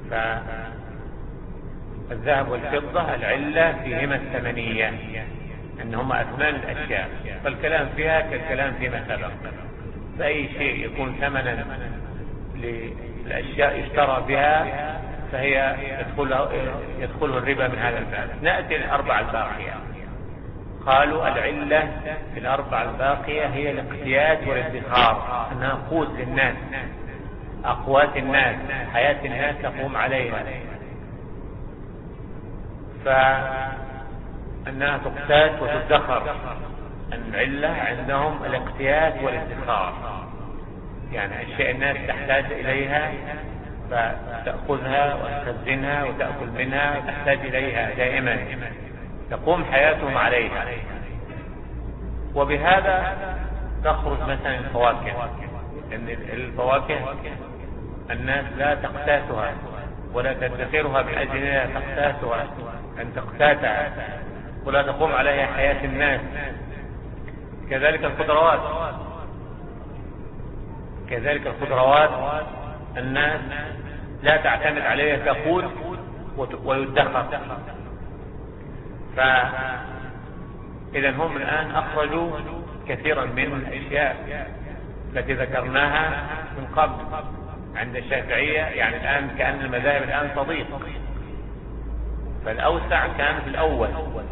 فالذهب والفضة العلة فيهما الثمنية، ان هم اثمان الاشياء، فالكلام فيها كالكلام فيما سبق. فاي شيء يكون ثمنا للاشياء يشترى بها فهي يدخله الربا من هذا الباب. نأتي للأربعة الباقية. قالوا العلة في الأربعة الباقية هي الاقتياد والادخار، أنها قوت للناس، أقوات الناس، حياة الناس تقوم عليها، فأنها تقتات وتدخر. العلة عندهم الاقتياد والادخار، يعني أشياء الناس تحتاج إليها فتأخذها وتخزنها وتأكل منها، تحتاج إليها دائما، تقوم حياتهم عليها. وبهذا تخرج مثلا الفواكه، لأن الفواكه الناس لا تقتاتها ولا تدخرها من أجلها، تقتاتها أن تقتاتها ولا تقوم عليها حياة الناس. كذلك الخضروات الناس لا تعتمد عليها كقوت ويدخر. فإذا هم الآن أخرجوا كثيرا من الأشياء التي ذكرناها من قبل عند الشافعية. يعني الآن كأن المذاهب الآن تضيق، فالأوسع كان في الأول،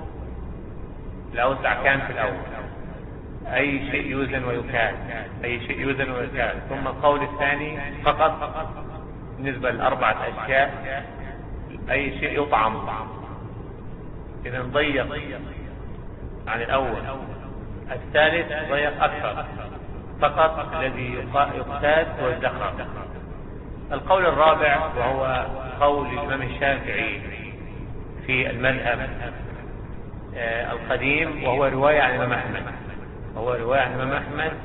أي شيء يوزن ويكال، ثم القول الثاني فقط بالنسبة لأربعة أشياء أي شيء يطعم، إذا ضيق عن الأول. الثالث ضيق أكثر، فقط الذي يقتات والدخر. القول الرابع وهو قول الإمام الشافعي في المذهب القديم، وهو رواية عن الإمام أحمد،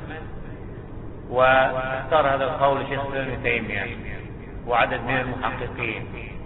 واختار هذا القول شيخ الإسلام ابن تيمية وعدد من المحققين،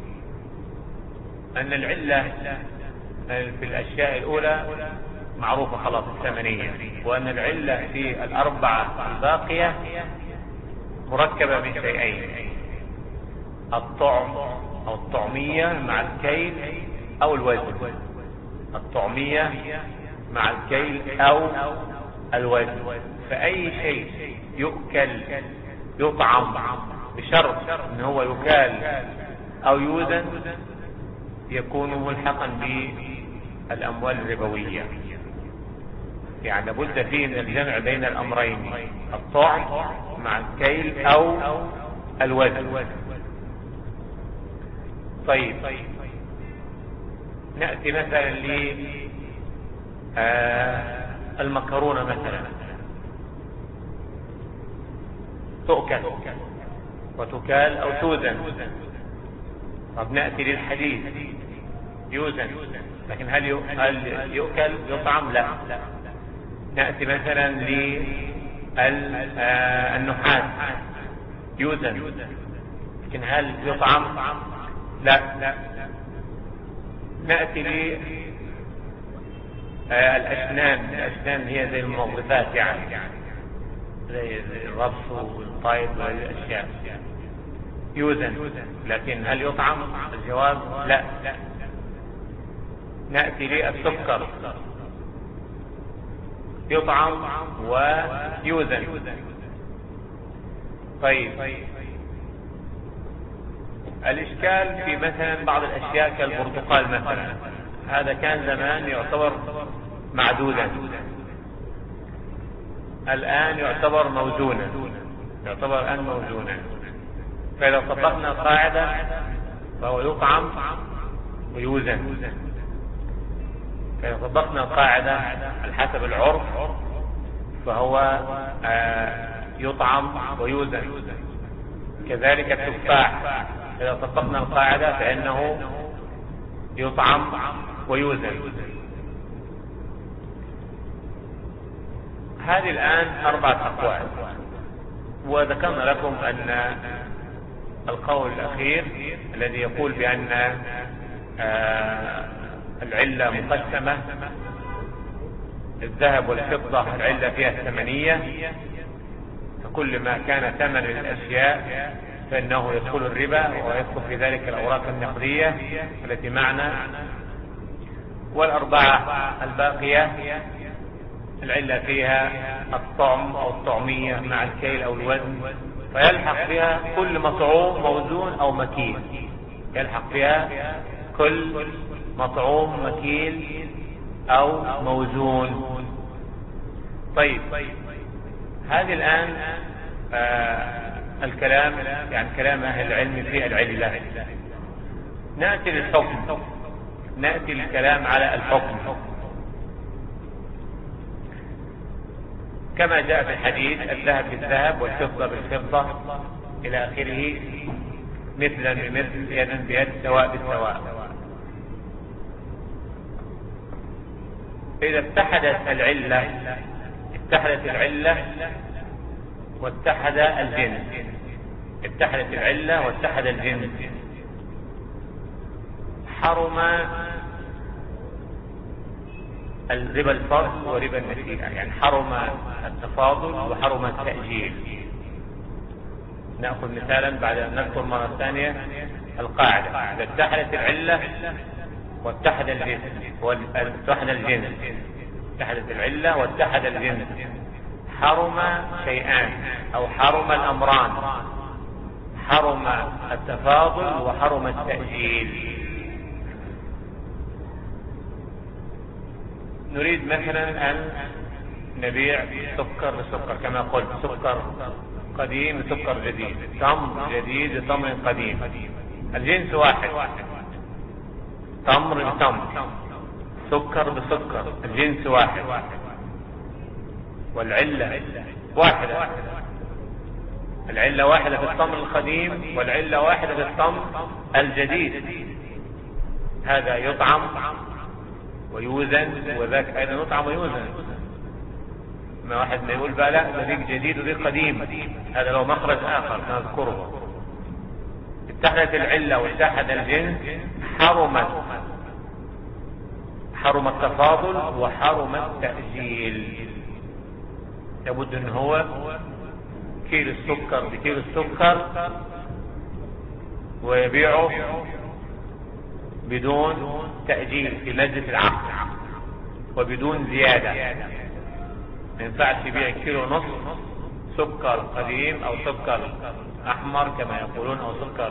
أن العلة في الأشياء الأولى معروفة خلاص الثمنية، وأن العلة في الأربعة الباقية مركبة من شيئين: الطعم أو الطعمية مع الكيل أو الوزن. الطعمية مع الكيل أو الوزن. فأي شيء يؤكل يطعم بشرط أنه هو يكال أو يوزن يكون ملحقا بالأموال الربوية. يعني لابد فيه من الجمع بين الأمرين: الطعم مع الكيل أو الوزن. طيب، نأتي مثلا للمكرونة مثلا، تؤكل وتكال أو توزن. طب نأتي للحديد، يوزن، لكن هل يؤكل يطعم؟ لا. نأتي مثلا للنحاس، يوزن، لكن هل يطعم؟ لا. نأتي الأسنان هي زي المنظفات، يعني زي الربص والطيب والأشياء، يوزن، لكن هل يطعم؟ الجواب لا. نأتي للسكر، يطعم ويوزن. طيب، الإشكال في مثلا بعض الأشياء كالبرتقال مثلا، هذا كان زمان يعتبر معدودا، الآن يعتبر موزونا، فإذا طبقنا قاعدة فهو يطعم ويوزن. فإذا طبقنا قاعدة على حسب العرف فهو يطعم ويوزن. كذلك التفاح، إذا طبقنا القاعدة فإنه يطعم ويوزن. هذه الآن 4 أقوال، وذكرنا لكم أن القول الأخير الذي يقول بأن العلة مقسمة، الذهب والفضة العلة فيها الثمنية، فكل ما كان ثمن للأشياء فإنه يدخل الربا، ويدخل في ذلك الأوراق النقدية التي معنا. والأربعة الباقية العلة فيها الطعم أو الطعمية مع الكيل أو الوزن، فيلحق بها كل مطعوم موزون أو مكيل، يلحق بها كل مطعوم مكيل أو موزون. طيب، هذه الآن الكلام يعني كلام أهل العلم في العلة. نأتي للحكم، نأتي للكلام على الحكم كما جاء في الحديث: الذهب بالذهب والفضة بالفضة إلى آخره، مثلا بمثل، يدا بيد، سواء بالسواء. إذا اتحدت العلة واتحد الجنس، اتحدت العلة واتحد الجنس، حرم الربا الفضل وربا النسيئة، يعني حرم التفاضل وحرم التأجيل. نأخذ مثالا بعد أن نذكر مرة ثانية القاعدة: إذا اتحدت العلة واتحد الجنس، اتحدت العلة واتحد الجنس، حرم شيئان أو حرم الأمران: حرم التفاضل وحرم التأجيل. نريد مثلا أن نبيع سكر بسكر كما قلت، سكر قديم بسكر جديد، تمر جديد بتمر قديم، الجنس واحد، تمر بتمر، سكر بسكر، الجنس واحد، والعلة واحدة، العلة واحدة في التمر القديم والعلة واحدة في التمر الجديد. هذا يطعم ويوزن وذاك أيضا يطعم ويوزن. ما واحد ما يقول بقى لا ده ذيك جديد وذيك قديم، هذا لو مخرج آخر نذكره. اتحدت العلة واتحد الجنس، حرم التفاضل وحرم التأجيل. لابد ان هو كيلو السكر بكيلو السكر ويبيعه بدون تأجيل في مجلس العقد وبدون زيادة. ما ينفعش يبيع كيلو نصف سكر قديم او سكر احمر كما يقولون، او سكر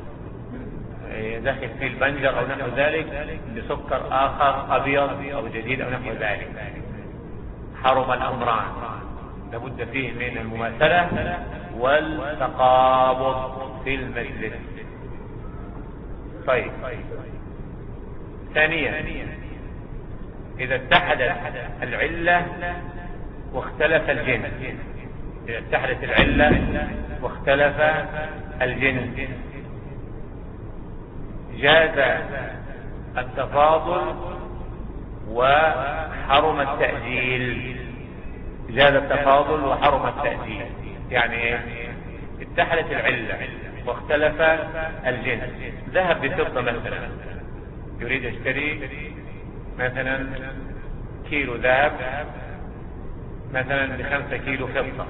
داخل فيه البنجر او نحو ذلك، بسكر اخر ابيض او جديد او نحو ذلك. حرم الامران، لابد فيه من المماثلة والتقابض في المجلس. طيب، ثانيا: إذا اتحدت العلة واختلف الجنس، إذا اتحدت العلة واختلف الجنس، جاز التفاضل وحرم التأجيل. جاز التفاضل وحرم التأجيل يعني ايه؟ اتحدت العلة واختلف الجنس. ذهب بفضة مثلا، يريد يشتري مثلا كيلو ذهب مثلا ب5 كيلو فضة،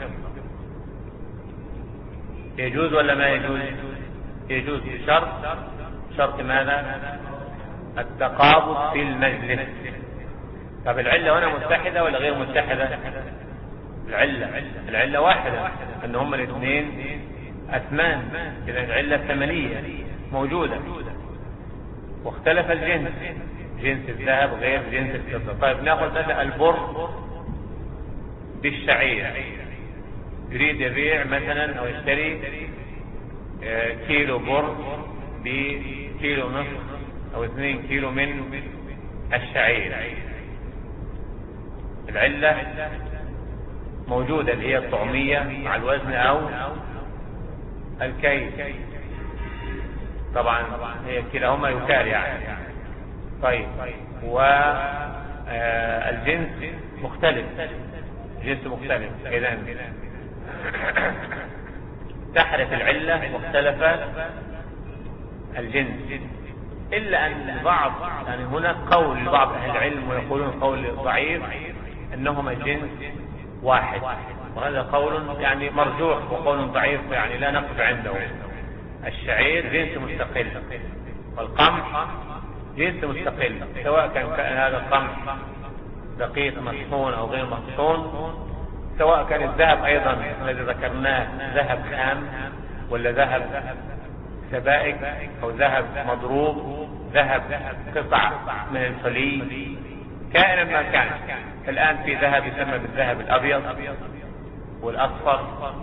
يجوز ولا ما يجوز؟ يجوز شرط ماذا؟ التقابض في المجلس. طب العلة هنا متحدة ولا غير متحدة؟ العلة واحدة، ان هما الاثنين اثمان، اذا العلة الثمنية موجودة. واختلف الجنس، جنس الذهب غير جنس الفضة. طيب ناخذ مثلا البر بالشعير، يريد يبيع مثلا او يشتري كيلو بر بكيلو نصف او 2 كيلو من الشعير. العلة موجودة اللي هي الطعمية مع الوزن او الكيل، طبعا هي كلاهما يكال يعني. طيب، والجنس مختلف، جنس مختلف. اذا اتحدت العلة واختلف الجنس، الا ان بعض يعني هناك قول لبعض اهل العلم ويقولون قول ضعيف انهما جنس واحد، وهذا قول يعني مرجوح وقول ضعيف يعني لا نقف عنده. الشعير جنس مستقل، والقمح جنس مستقل، سواء كان هذا القمح دقيق مطحون أو غير مطحون، سواء كان الذهب أيضا الذي ذكرناه ذهب خام ولا ذهب سبائك أو ذهب مضروب، ذهب قطع من الفلي، كائنا ما كان. الآن في ذهب يسمى بالذهب الأبيض والأصفر،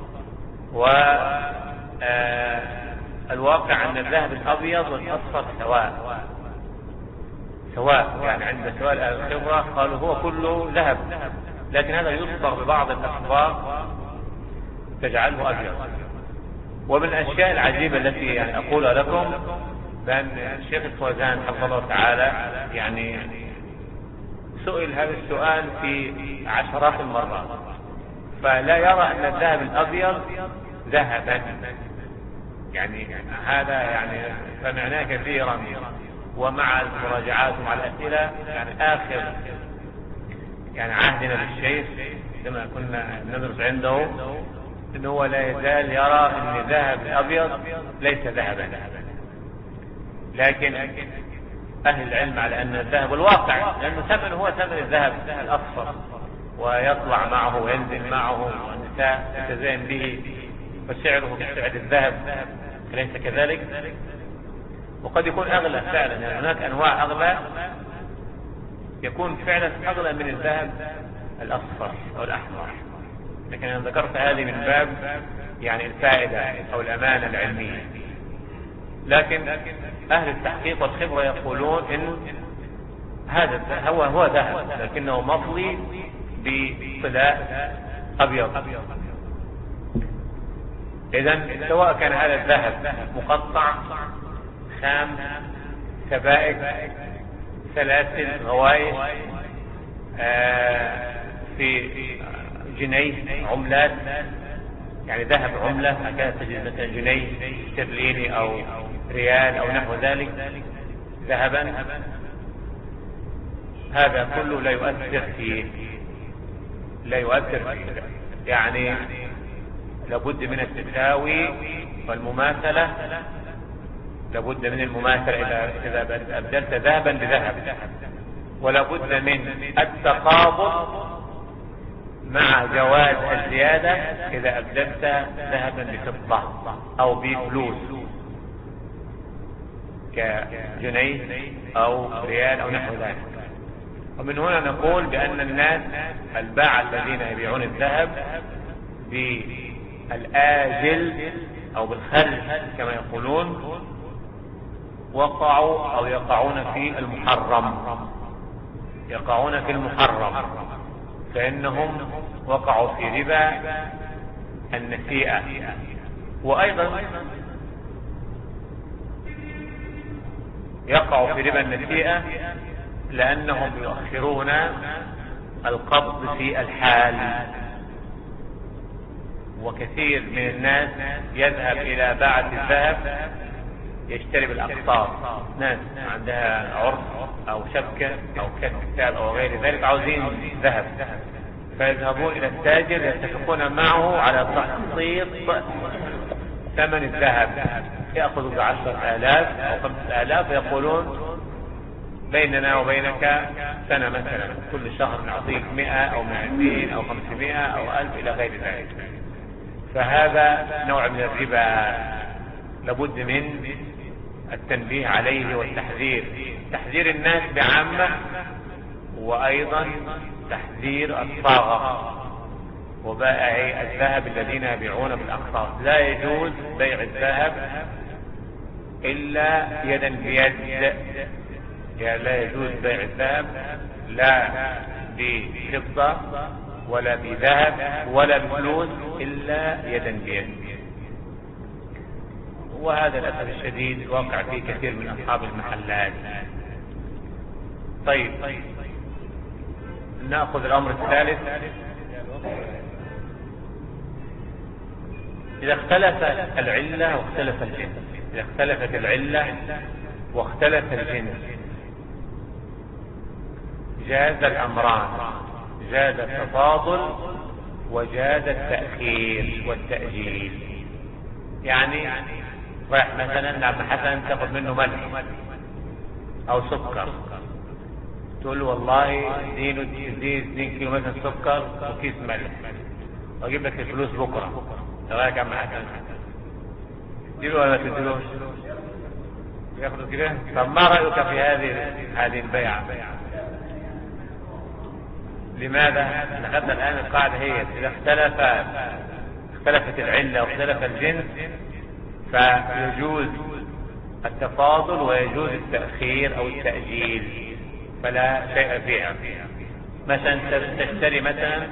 والواقع أن الذهب الأبيض والأصفر سواء يعني عند سؤال الخبرة قالوا هو كله ذهب، لكن هذا يصبغ ببعض الأصباغ تجعله أبيض. ومن الأشياء العجيبة التي يعني أقولها لكم بأن الشيخ الفوزان حفظه الله تعالى يعني سئل هذا السؤال في عشرات المرات، فلا يرى أن الذهب الأبيض ذهبا، يعني هذا يعني سمعناه كثيرا، ومع المراجعات ومع الأسئلة يعني آخر يعني عهدنا بالشيخ لما كنا ندرس عنده إنه هو لا يزال يرى أن الذهب الأبيض ليس ذهبا، لكن أهل العلم على أن الذهب الواقع، لأنه ثمن هو ثمن الذهب الأصفر، ويطلع معه وينزل معه، والنساء تتزين به، فسعره كسعر الذهب، أليس كذلك؟ وقد يكون أغلى فعلا، يعني هناك أنواع أغلى يكون فعلا أغلى من الذهب الأصفر أو الأحمر، لكن أنا ذكرت هذه من باب يعني الفائدة أو الأمانة العلمية. لكن أهل التحقيق والخبرة يقولون إن هذا هو ذهب، لكنه مطلي بطلاء أبيض. إذن سواء كان هذا الذهب مقطع خام سبائك سلاسل غوايش في جنيه عملات، يعني ذهب عملة هكذا تجد مثلا جنيه استرليني أو ريال أو نحو ذلك ذهبا، هذا كله لا يؤثر فيه، يعني لابد من التساوي والمماثلة، لابد من المماثلة إذا أبدلت ذهبا بذهب، ولابد من التقابض مع جواز الزيادة إذا أبدلت ذهبا بفضة أو بفلوس كجنيه أو ريال أو نحو ذلك. ومن هنا نقول بأن الناس الباعة الذين يبيعون الذهب بالآجل أو بالخرج كما يقولون وقعوا أو يقعون في المحرم، فإنهم وقعوا في ربا النسيئة. وأيضا يقعوا في ربا النسيئة لأنهم يؤخرون القبض في الحال، وكثير من الناس يذهب إلى باعة الذهب يشتري بالأقساط، ناس عندها عرس أو شبكة أو كتب كتاب أو غير ذلك عاوزين ذهب، فيذهبون إلى التاجر يتفقون معه على تقسيط ثمن الذهب، يأخذ 10,000 أو 5,000 ويقولون بيننا وبينك سنة مثلا، كل شهر نعطيك 100 أو 200 أو 500 أو 1000 إلى غير ذلك. فهذا نوع من الربا لابد من التنبيه عليه والتحذير، تحذير الناس بعامة، وأيضا تحذير الصاغة وبائعي الذهب الذين يبيعون بالأقساط. لا يجوز بيع الذهب إلا يدا بيد، يعني لا يجوز بيع الذهب لا بفضة ولا بذهب ولا بفلوس إلا يدا بيد، وهذا للأسف الشديد واقع فيه كثير من أصحاب المحلات. طيب نأخذ الأمر الثالث. إذا اختلفت العلة واختلف الجنس، إذا اختلفت العلة واختلف الجنس جاز الأمران، جاز التفاضل وجاز التأخير والتأجيل. يعني رايح مثلا عم حسن تاخذ منه ملح او سكر، تقول له والله اديله 2 كيلو مثلا سكر وكيس ملح واجيب لك الفلوس بكره، رايك يا عم حسن؟ تديله ولا ما تديلوش؟ ياخدوا كده. طب ما رايك في هذه البيعه؟ لماذا؟ اخذنا الان القاعده هي اذا اختلفت العله واختلف الجنس فيجوز التفاضل ويجوز التأخير او التأجيل، فلا شيء فيها. مثلا تشتري مثلا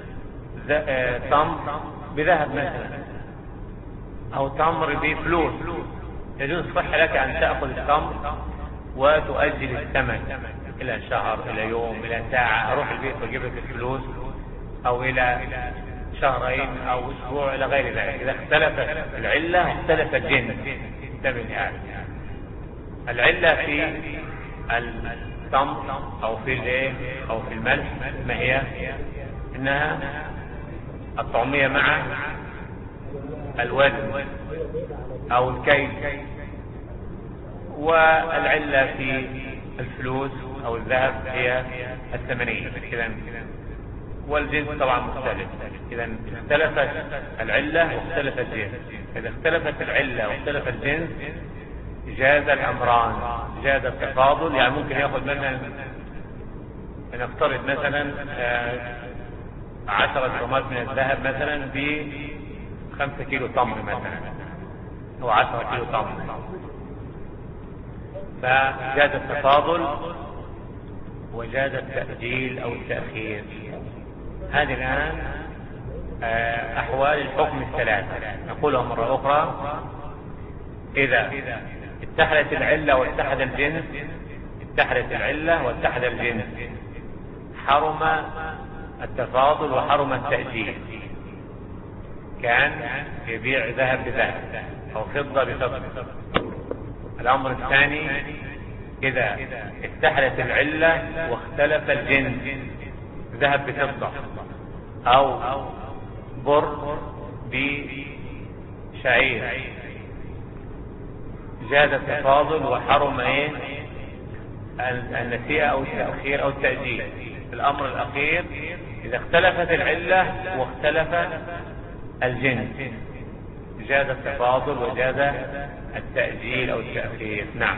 تمر بذهب مثلا او تمر بفلوس، يجوز صح لك ان تأخذ التمر وتؤجل الثمن الى شهر، الى يوم، الى ساعة، اروح البيت واجيب لك الفلوس، او الى شهرين او اسبوع الى غير ذلك. اذا اختلفت العلة واختلف الجنس. انتبه يعني العلة في التمر او في الايه او في الملح ما هي؟ انها الطعمية مع الوزن او الكيل، والعلة في الفلوس او الذهب هي الثمنية. اذا والجنس طبعا مختلف. اذا اختلفت العلة واختلف الجنس. اذا اختلفت العلة واختلف الجنس جاز الامران، جاز التفاضل. يعني ممكن ياخذ مثلا، نفترض مثلا 10 جرامات من الذهب مثلا ب5 كيلو تمر مثلا، او 10 كيلو تمر، فجاز التفاضل وجاز التأجيل او التأخير. هذه الآن أحوال الحكم الثلاثة، نقولها مرة أخرى. إذا اتحدت العلة واتحد الجنس، اتحدت العلة واتحد الجنس، حرم التفاضل وحرم التأجيل. كان يبيع ذهب بذهب أو فضة بفضة. الأمر الثاني إذا اتحدت العلة واختلف الجنس، ذهب بفضة او بر بشعير، جاز التفاضل وحرم النسيئة او التأخير او التأجيل. الامر الاخير اذا اختلفت العلة واختلف الجنس جاز التفاضل وجاز التأجيل او التأخير. نعم.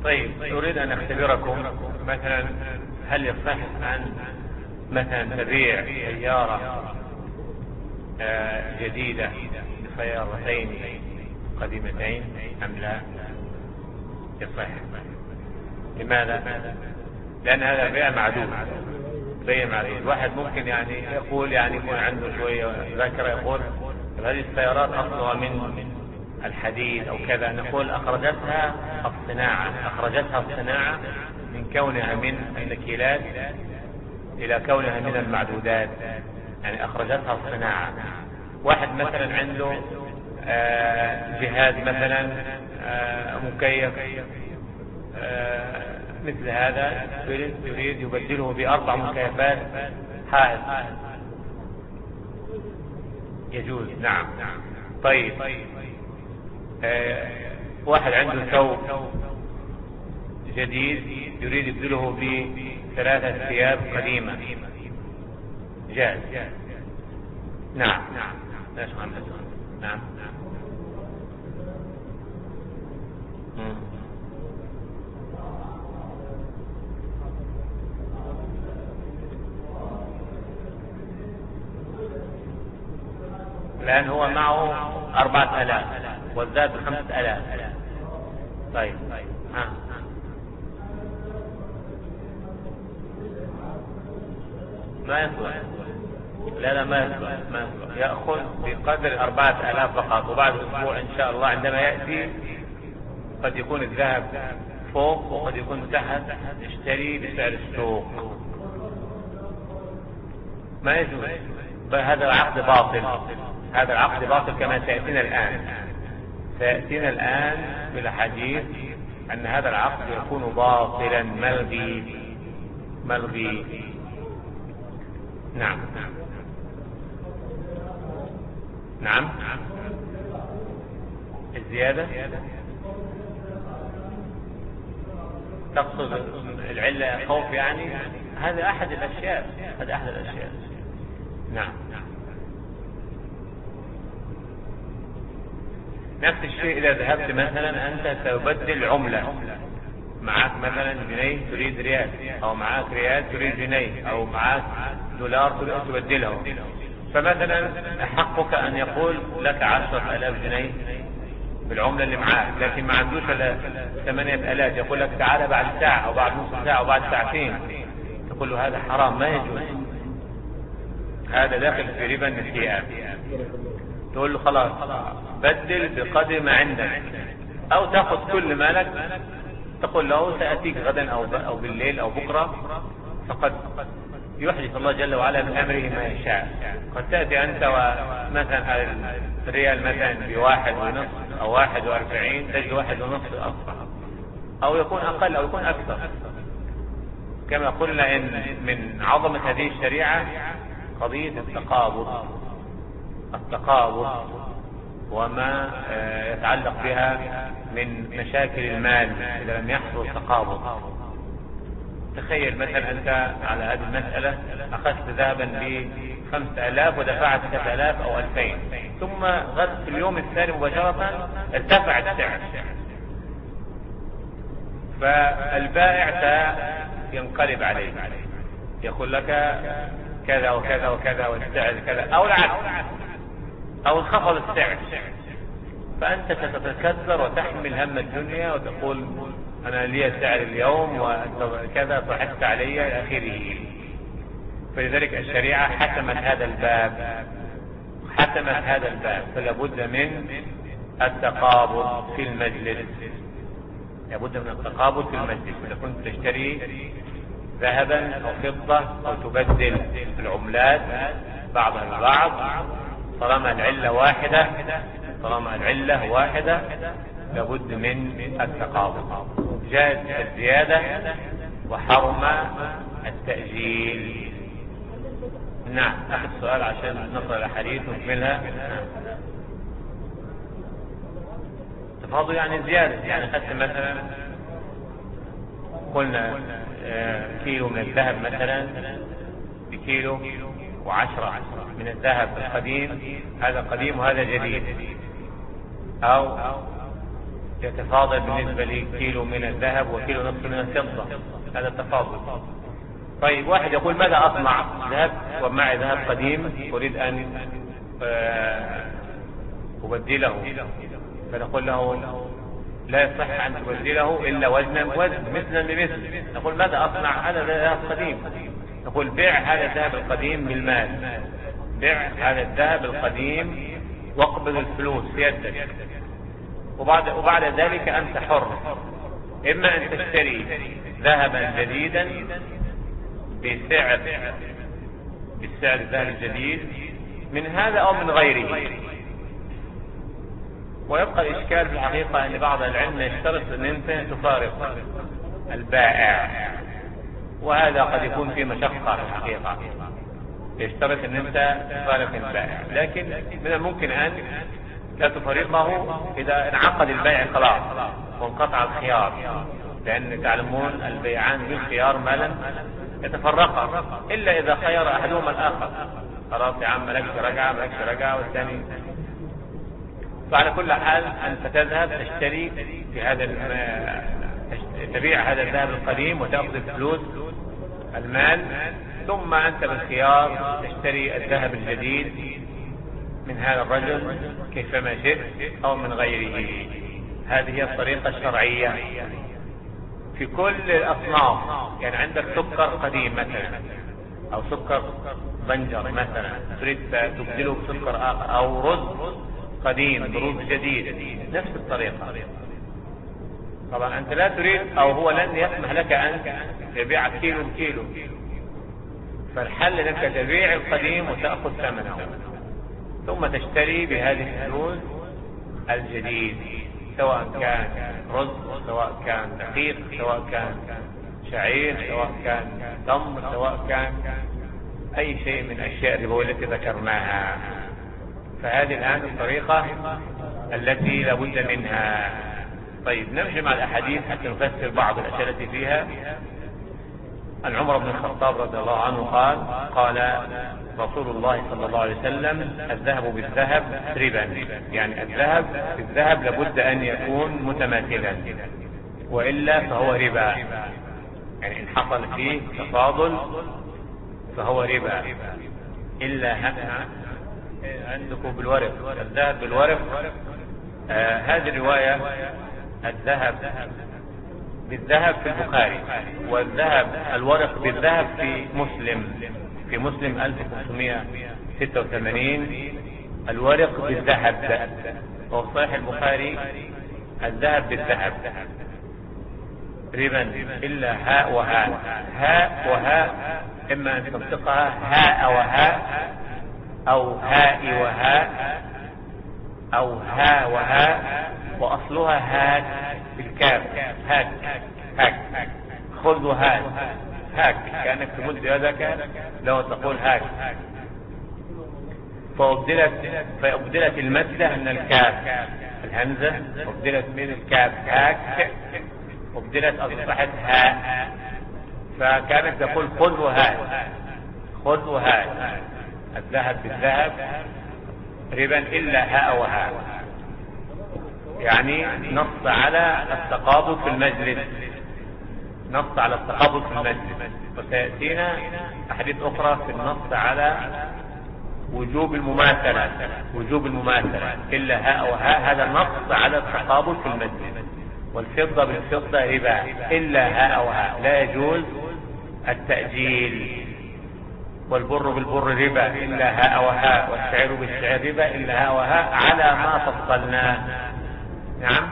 طيب أريد أن أختبركم مثلا، هل يصح أن مثلا تبيع سيارة جديدة بسيارتين قديمتين أم لا؟ يصح. لماذا؟ لأن هذا بيع معدود. واحد ممكن يعني يقول يعني يكون عنده شوية ذاكرة، يقول هذه السيارات أصلها من الحديد أو كذا. نقول أخرجتها الصناعة من كونها من النكيلات إلى كونها من المعدودات، يعني أخرجتها الصناعة. واحد مثلا عنده جهاز مثلا مكيف مثل هذا، يريد يبدله ب4 مكيفات حائط، يجوز. نعم. طيب واحد عنده ثوب جديد يريد يبدله ب3 ثياب قديمة، جاز. نعم. نعم. لأن هو معه 4000 والزاد 5000. طيب ما يصلح. لا ما يصلح. يأخذ بقدر 4000 فقط، وبعد أسبوع إن شاء الله عندما يأتي قد يكون الذهب فوق وقد يكون تحت، يشتري بسعر السوق. ما يجوز. هذا العقد باطل كما سيأتينا الآن في الحديث أن هذا العقد يكون باطلا ملغي. نعم. الزيادة تقصد العلة خوف يعني؟ هذا أحد الأشياء. نعم. نفس الشيء إذا ذهبت مثلا أنت تبدل عملة، معك مثلا جنيه تريد ريال، أو معك ريال تريد جنيه، أو معك دولار تريد تبدله، فمثلا حقك أن يقول لك 10,000 جنيه بالعملة اللي معك، لكن ما عندوش إلا 8,000، يقول لك تعال بعد ساعة أو بعد نصف ساعة أو بعد ساعتين، تقول له هذا حرام، ما يجوز، هذا داخل في ربا النسيئة. تقول له خلاص بدل بقدر ما عندك، أو تأخذ كل مالك، تقول له سأتيك غدا أو بالليل أو بكرة، فقد يحدث الله جل وعلا من أمره ما يشاء. قد تأتي أنت ومثلا الريال مثلا ب1.5 أو 41، تجد 1.5 أصبح، أو يكون أقل أو يكون أكثر. كما قلنا إن من عظمة هذه الشريعة قضية التقابض وما يتعلق بها من مشاكل المال إذا لم يحصل تقابض. تخيل مثلا أنت على هذه المسألة أخذت ذهبا ب5,000 ودفعت 3,000 أو 2,000، ثم غد في اليوم الثاني مباشرة ارتفع السعر، فالبائع ينقلب عليه، يقول لك كذا وكذا وكذا والسعر كذا، أو العكس، أو انخفض السعر، فأنت ستتكدر وتحمل هم الدنيا وتقول أنا لي سعر اليوم وكذا ضحكت علي إلى آخره. فلذلك الشريعة حسمت هذا الباب، فلا بد من التقابض في المجلس. إذا كنت تشتري ذهبا أو فضة أو تبدل العملات بعضها البعض، طالما العلة واحدة لابد من التقابض. جاز الزيادة وحرم التأجيل. نعم. أخذ سؤال عشان نقرأ الحديث ونكملها. تفاضل يعني زيادة، يعني أخذت مثلا قلنا كيلو من الذهب مثلا بكيلو و10 من الذهب القديم، هذا قديم وهذا جديد، أو يتفاضل بالنسبة لكيلو من الذهب وكيلو نصف من الفضة، هذا التفاضل. طيب واحد يقول ماذا أصنع؟ ذهب ومعي ذهب قديم أريد أن أبدله، فنقول له لا يصح أن تبدله إلا وزنا بوزن مثلا بمثل. نقول ماذا أصنع؟ هذا ذهب قديم. نقول بيع هذا الذهب القديم بالمال، بيع هذا الذهب القديم واقبض الفلوس يدك، وبعد ذلك أنت حر، إما أن تشتري ذهبا جديدا بسعر الذهب الجديد من هذا أو من غيره. ويبقى الإشكال في الحقيقة أن بعض العلم يشترط أن أنت تفارق البائع، وهذا قد يكون فيه مشقة في الحقيقة، يشترط أن أنت تفارق البائع، لكن من الممكن أن لا تفارقه إذا انعقد البيع خلاص وانقطع الخيار، لأن تعلمون البيعان بالخيار ما لم يتفرقا، إلا إذا خير أحدهما الآخر، خلاص يا عم ملكش رجعة والثاني. فعلى كل حال أنت تذهب تشتري في هذا تبيع هذا الذهب القديم وتأخذ الفلوس المال، ثم أنت بالخيار تشتري الذهب الجديد من هذا الرجل كيفما شئت أو من غيره. هذه هي الطريقة الشرعية في كل الأصناف. يعني عندك سكر قديم مثلا أو سكر بنجر مثلا تريد تبدله بسكر آخر، أو رز قديم برز جديد، نفس الطريقة. طبعا أنت لا تريد أو هو لن يسمح لك أن تبيع كيلو بكيلو، فالحل أنك تبيع القديم وتأخذ ثمنه ثم تشتري بهذه الفلوس الجديد، سواء كان رز، سواء كان دقيق، سواء كان شعير، سواء كان تمر، سواء كان أي شيء من الأشياء الربوية التي ذكرناها. فهذه الآن الطريقة التي لابد منها. طيب نمشي مع الأحاديث حتى نفسر بعض الأشياء التي فيها. عن عمر بن الخطاب رضي الله عنه قال رسول الله صلى الله عليه وسلم: الذهب بالذهب ربا، يعني الذهب بالذهب لابد أن يكون متماثلا، وإلا فهو ربا. يعني إن حصل فيه تفاضل فهو ربا. إلا عندكم بالورق، الذهب بالورق. هذه الرواية الذهب بالذهب في البخاري، والذهب الورق بالذهب في مسلم 1586 الورق بالذهب. وفي صحيح البخاري الذهب بالذهب ربا إلا هاء وهاء. هاء وهاء إما أن تنطقها هاء وهاء أو هاء وهاء أو هاء وهاء، وأصلها هاك بالكاف، هاك هاك، خذ هاك هاك، كأنك تمد يدك لو تقول هاك. فأبدلت المدة من الكاف، الهمزة أبدلت من الكاف هاك، أبدلت أصبحت هاء، فكانت تقول خذ هاك، خذ هاك. الذهب بالذهب ربا إلا هاء وهاء، يعني نص على التقابض في المجلس، نص على التقابض في المجلس. وسيأتينا أحاديث أخرى في النص على وجوب المماثلة، وجوب المماثلة إلا هاء وهاء، هذا نص على التقابض في المجلس. والفضة بالفضة ربا إلا هاء وهاء، لا يجوز التأجيل. والبر بالبر ربا إلا هاء وهاء، والشعير بالشعير ربا إلا هاء وهاء، على ما فصلناه. نعم.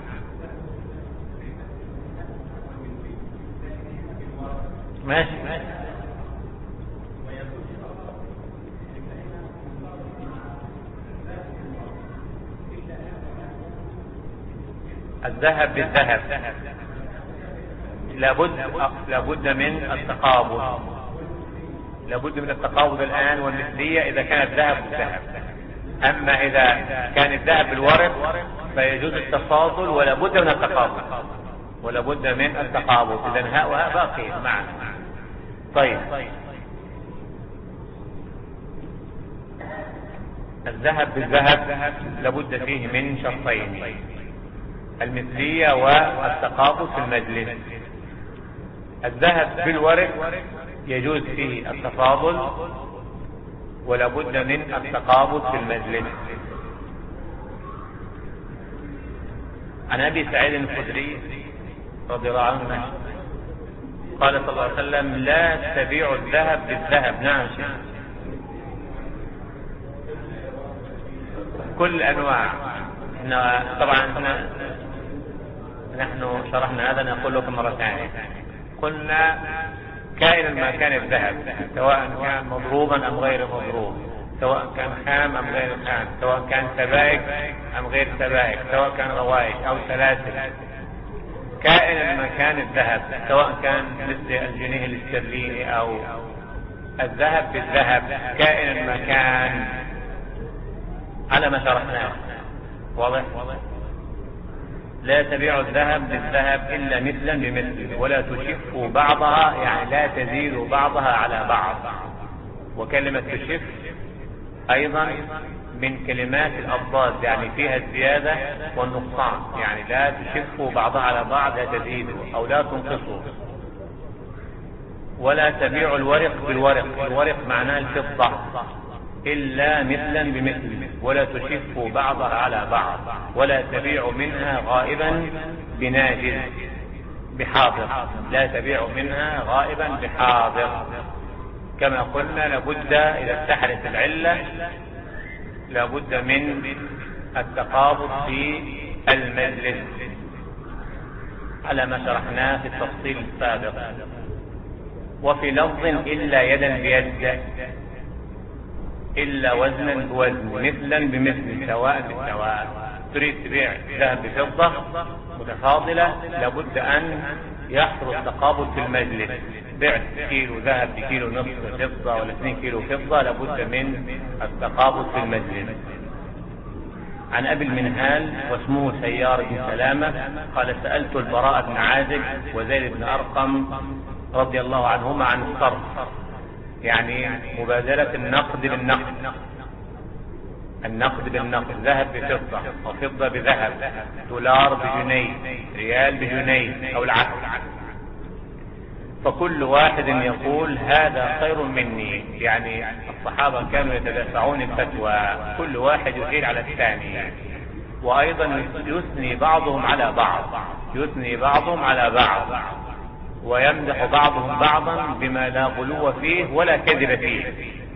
ماشي. الذهب بالذهب لابد من التقابض، لابد من التقابض الآن والمثلية إذا كان الذهب بالذهب. أما إذا كان الذهب بالورق فيجوز التفاضل ولا بد من التقابض، ولا بد من التقابض. إذن هاء وهاء باقي معنا. طيب الذهب بالذهب لابد فيه من شرطين. المثلية والتقابض في المجلس. الذهب بالورق يجوز فيه التفاضل ولا بد من التقابض في المجلس. عن أبي سعيد الخدري رضي الله عنه قال صلى الله عليه وسلم: لا تبيعوا الذهب بالذهب. نعم شيخ. كل أنواع. طبعا نحن شرحنا هذا، نقول لكم مرة ثانية. قلنا كائنا ما كان الذهب، سواء كان مضروبا أم غير مضروب، سواء كان خام أم غير خام، سواء كان سبائك أم غير سبائك، سواء كان روائش أو سلاسل، كائنا ما كان الذهب، سواء كان مثل الجنيه الاسترليني أو الذهب بالذهب، كائنا ما كان، على ما شرحناه. واضح؟ لا تبيع الذهب بالذهب إلا مثلا بمثل، ولا تشفوا بعضها، يعني لا تزيدوا بعضها على بعض. وكلمة تشف أيضا من كلمات الأضداد، يعني فيها الزيادة والنقصان، يعني لا تشفوا بعضها على بعض، لا تزيدوا أو لا تنقصوا. ولا تبيع الورق بالورق، الورق معناه الفضة، إلا مثلا بمثل، ولا تشفوا بعضها على بعض. ولا تبيع منها غائبا بناجز بحاضر، لا تبيع منها غائبا بحاضر. كما قلنا لابد إذا استحدث العلة لابد من التقابض في المجلس على ما شرحناه في التفصيل السابق. وفي لفظ إلا يدا بيد، إلا وزنا بوزن، مثلا بمثل، سواء بسواء. تريد تبيع ذهب بفضة متفاضلة لابد أن يحصل التقابض في المجلس. بعت كيلو ذهب بكيلو نصف فضة ولا 2 كيلو فضة لابد من التقابض في المجلس. عن أبي المنهال واسمه سيار بن سلامة قال: سألت البراء بن عازب وزيد بن أرقم رضي الله عنهما عن الصرف، يعني مبادلة النقد بالنقد، النقد بالنقد، ذهب بفضة وفضة بذهب، دولار بجنيه، ريال بجنيه أو العكس. فكل واحد يقول هذا خير مني، يعني الصحابة كانوا يتدافعون الفتوى، كل واحد يحيل على الثاني. وأيضا يثني بعضهم على بعض، يثني بعضهم على بعض، ويمدح بعضهم بعضا بما لا غلو فيه ولا كذب فيه،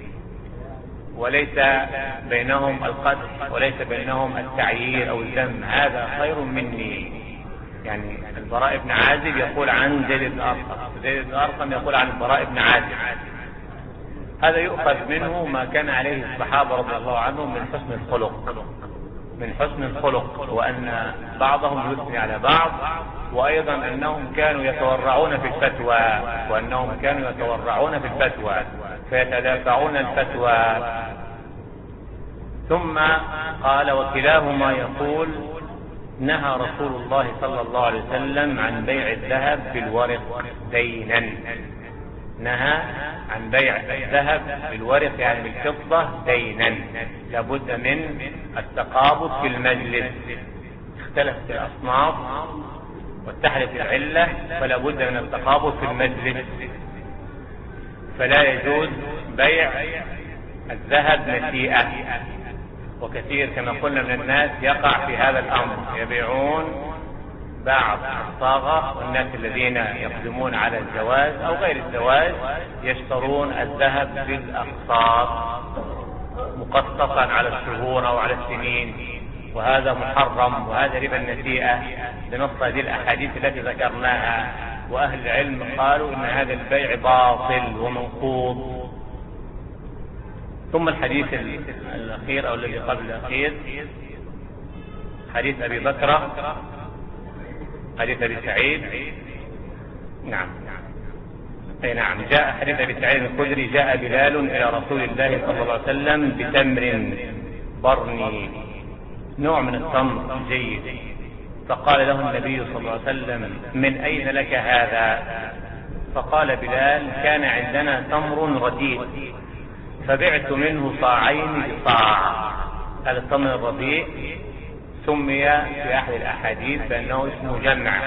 وليس بينهم القدح وليس بينهم التعيير أو الذم. هذا خير مني، يعني البراء بن عازب يقول عن زيد بن أرقم، زيد بن أرقم يقول عن البراء بن عازب. هذا يؤخذ منه ما كان عليه الصحابة رضي الله عنهم من حسن الخلق، من حسن الخلق، وأن بعضهم يثني على بعض، وأيضا أنهم كانوا يتورعون في الفتوى، وأنهم كانوا يتورعون في الفتوى فيتدافعون الفتوى. ثم قال: وكلاهما يقول: نهى رسول الله صلى الله عليه وسلم عن بيع الذهب بالورق دينا. نهى عن بيع الذهب بالورق يعني بالفضة دينا، لابد من التقابض في المجلس. اختلفت الأصناف واتحدت العلة فلا بد من التقابض في المجلس. فلا يجوز بيع الذهب نسيئة، وكثير كما قلنا من الناس يقع في هذا الأمر، يبيعون بعض الصاغة، والناس الذين يقدمون على الزواج أو غير الزواج يشترون الذهب بالأقساط مقسطا على الشهور أو على السنين، وهذا محرم، وهذا ربا النسيئة بنص هذه الأحاديث التي ذكرناها. وأهل العلم قالوا إن هذا البيع باطل ومنقوض. ثم الحديث الأخير أو الذي قبل الأخير حديث أبي بكر، حديث أبي سعيد. نعم أي نعم، جاء حديث أبي سعيد الخدري: جاء بلال إلى رسول الله صلى الله عليه وسلم بتمر برني، نوع من التمر جيد، فقال له النبي صلى الله عليه وسلم: من أين لك هذا؟ فقال بلال: كان عندنا تمر رديء فبعت منه صاعين بصاع. هذا التمر الرديء سمي في أحد الأحاديث بأنه اسمه جمع،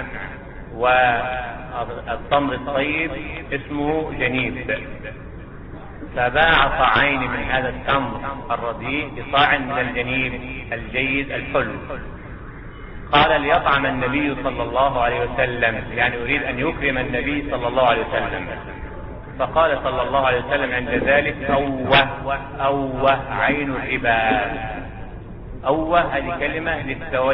والتمر الطيب اسمه جنيب. فباع صاعين من هذا التمر الرديء بصاع من الجنيب الجيد الحلو. قال ليطعم النبي صلى الله عليه وسلم، يعني يريد أن يكرم النبي صلى الله عليه وسلم. فقال صلى الله عليه وسلم عند ذلك: أوه عين الربا. أوه هذه كلمة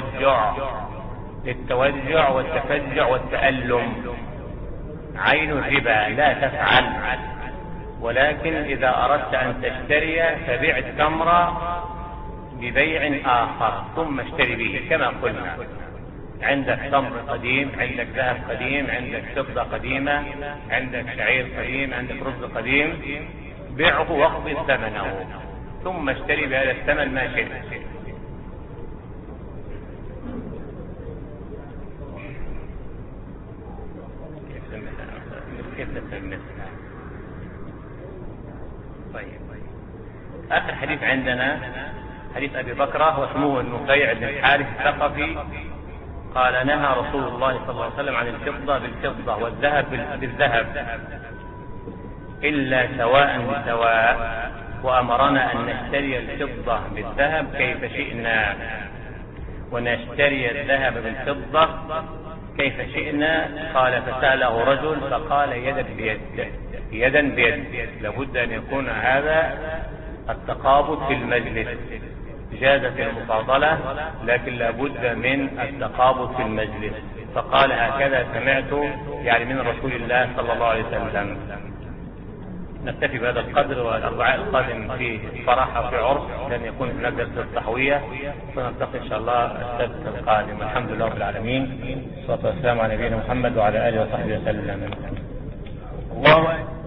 للتوجع والتفجع والتألم. عين الربا لا تفعل، ولكن إذا أردت أن تشتري فبيع التمر ببيع آخر ثم اشتري به، كما قلنا عندك تمر قديم، عندك ذهب قديم، عندك فضة قديمة، عندك شعير قديم، عندك رز قديم، بيعه واخفض ثمنه ثم اشتري بهذا الثمن ما شئت. كيف تسمى؟ طيب، آخر حديث عندنا حديث أبي بكرة واسمه النفيع بن الحارث الثقفي. قال: نهى رسول الله صلى الله عليه وسلم عن الفضة بالفضة والذهب بالذهب إلا سواء بسواء، وأمرنا أن نشتري الفضة بالذهب كيف شئنا ونشتري الذهب بالفضة كيف شئنا. قال: فسأله رجل فقال: يدا بيد، يدا بيد. لابد أن يكون هذا التقابض في المجلس. جازت المفاضلة لكن لابد من التقابض في المجلس. فقال: هكذا سمعت يعني من رسول الله صلى الله عليه وسلم. نكتفي بهذا القدر، والأربعاء القادم في فرح أو في عرس لن يكون هناك درس التحوية، فنلتقي إن شاء الله السبت القادم. الحمد لله رب العالمين، والصلاة والسلام على نبينا محمد وعلى آله وصحبه وسلم. الله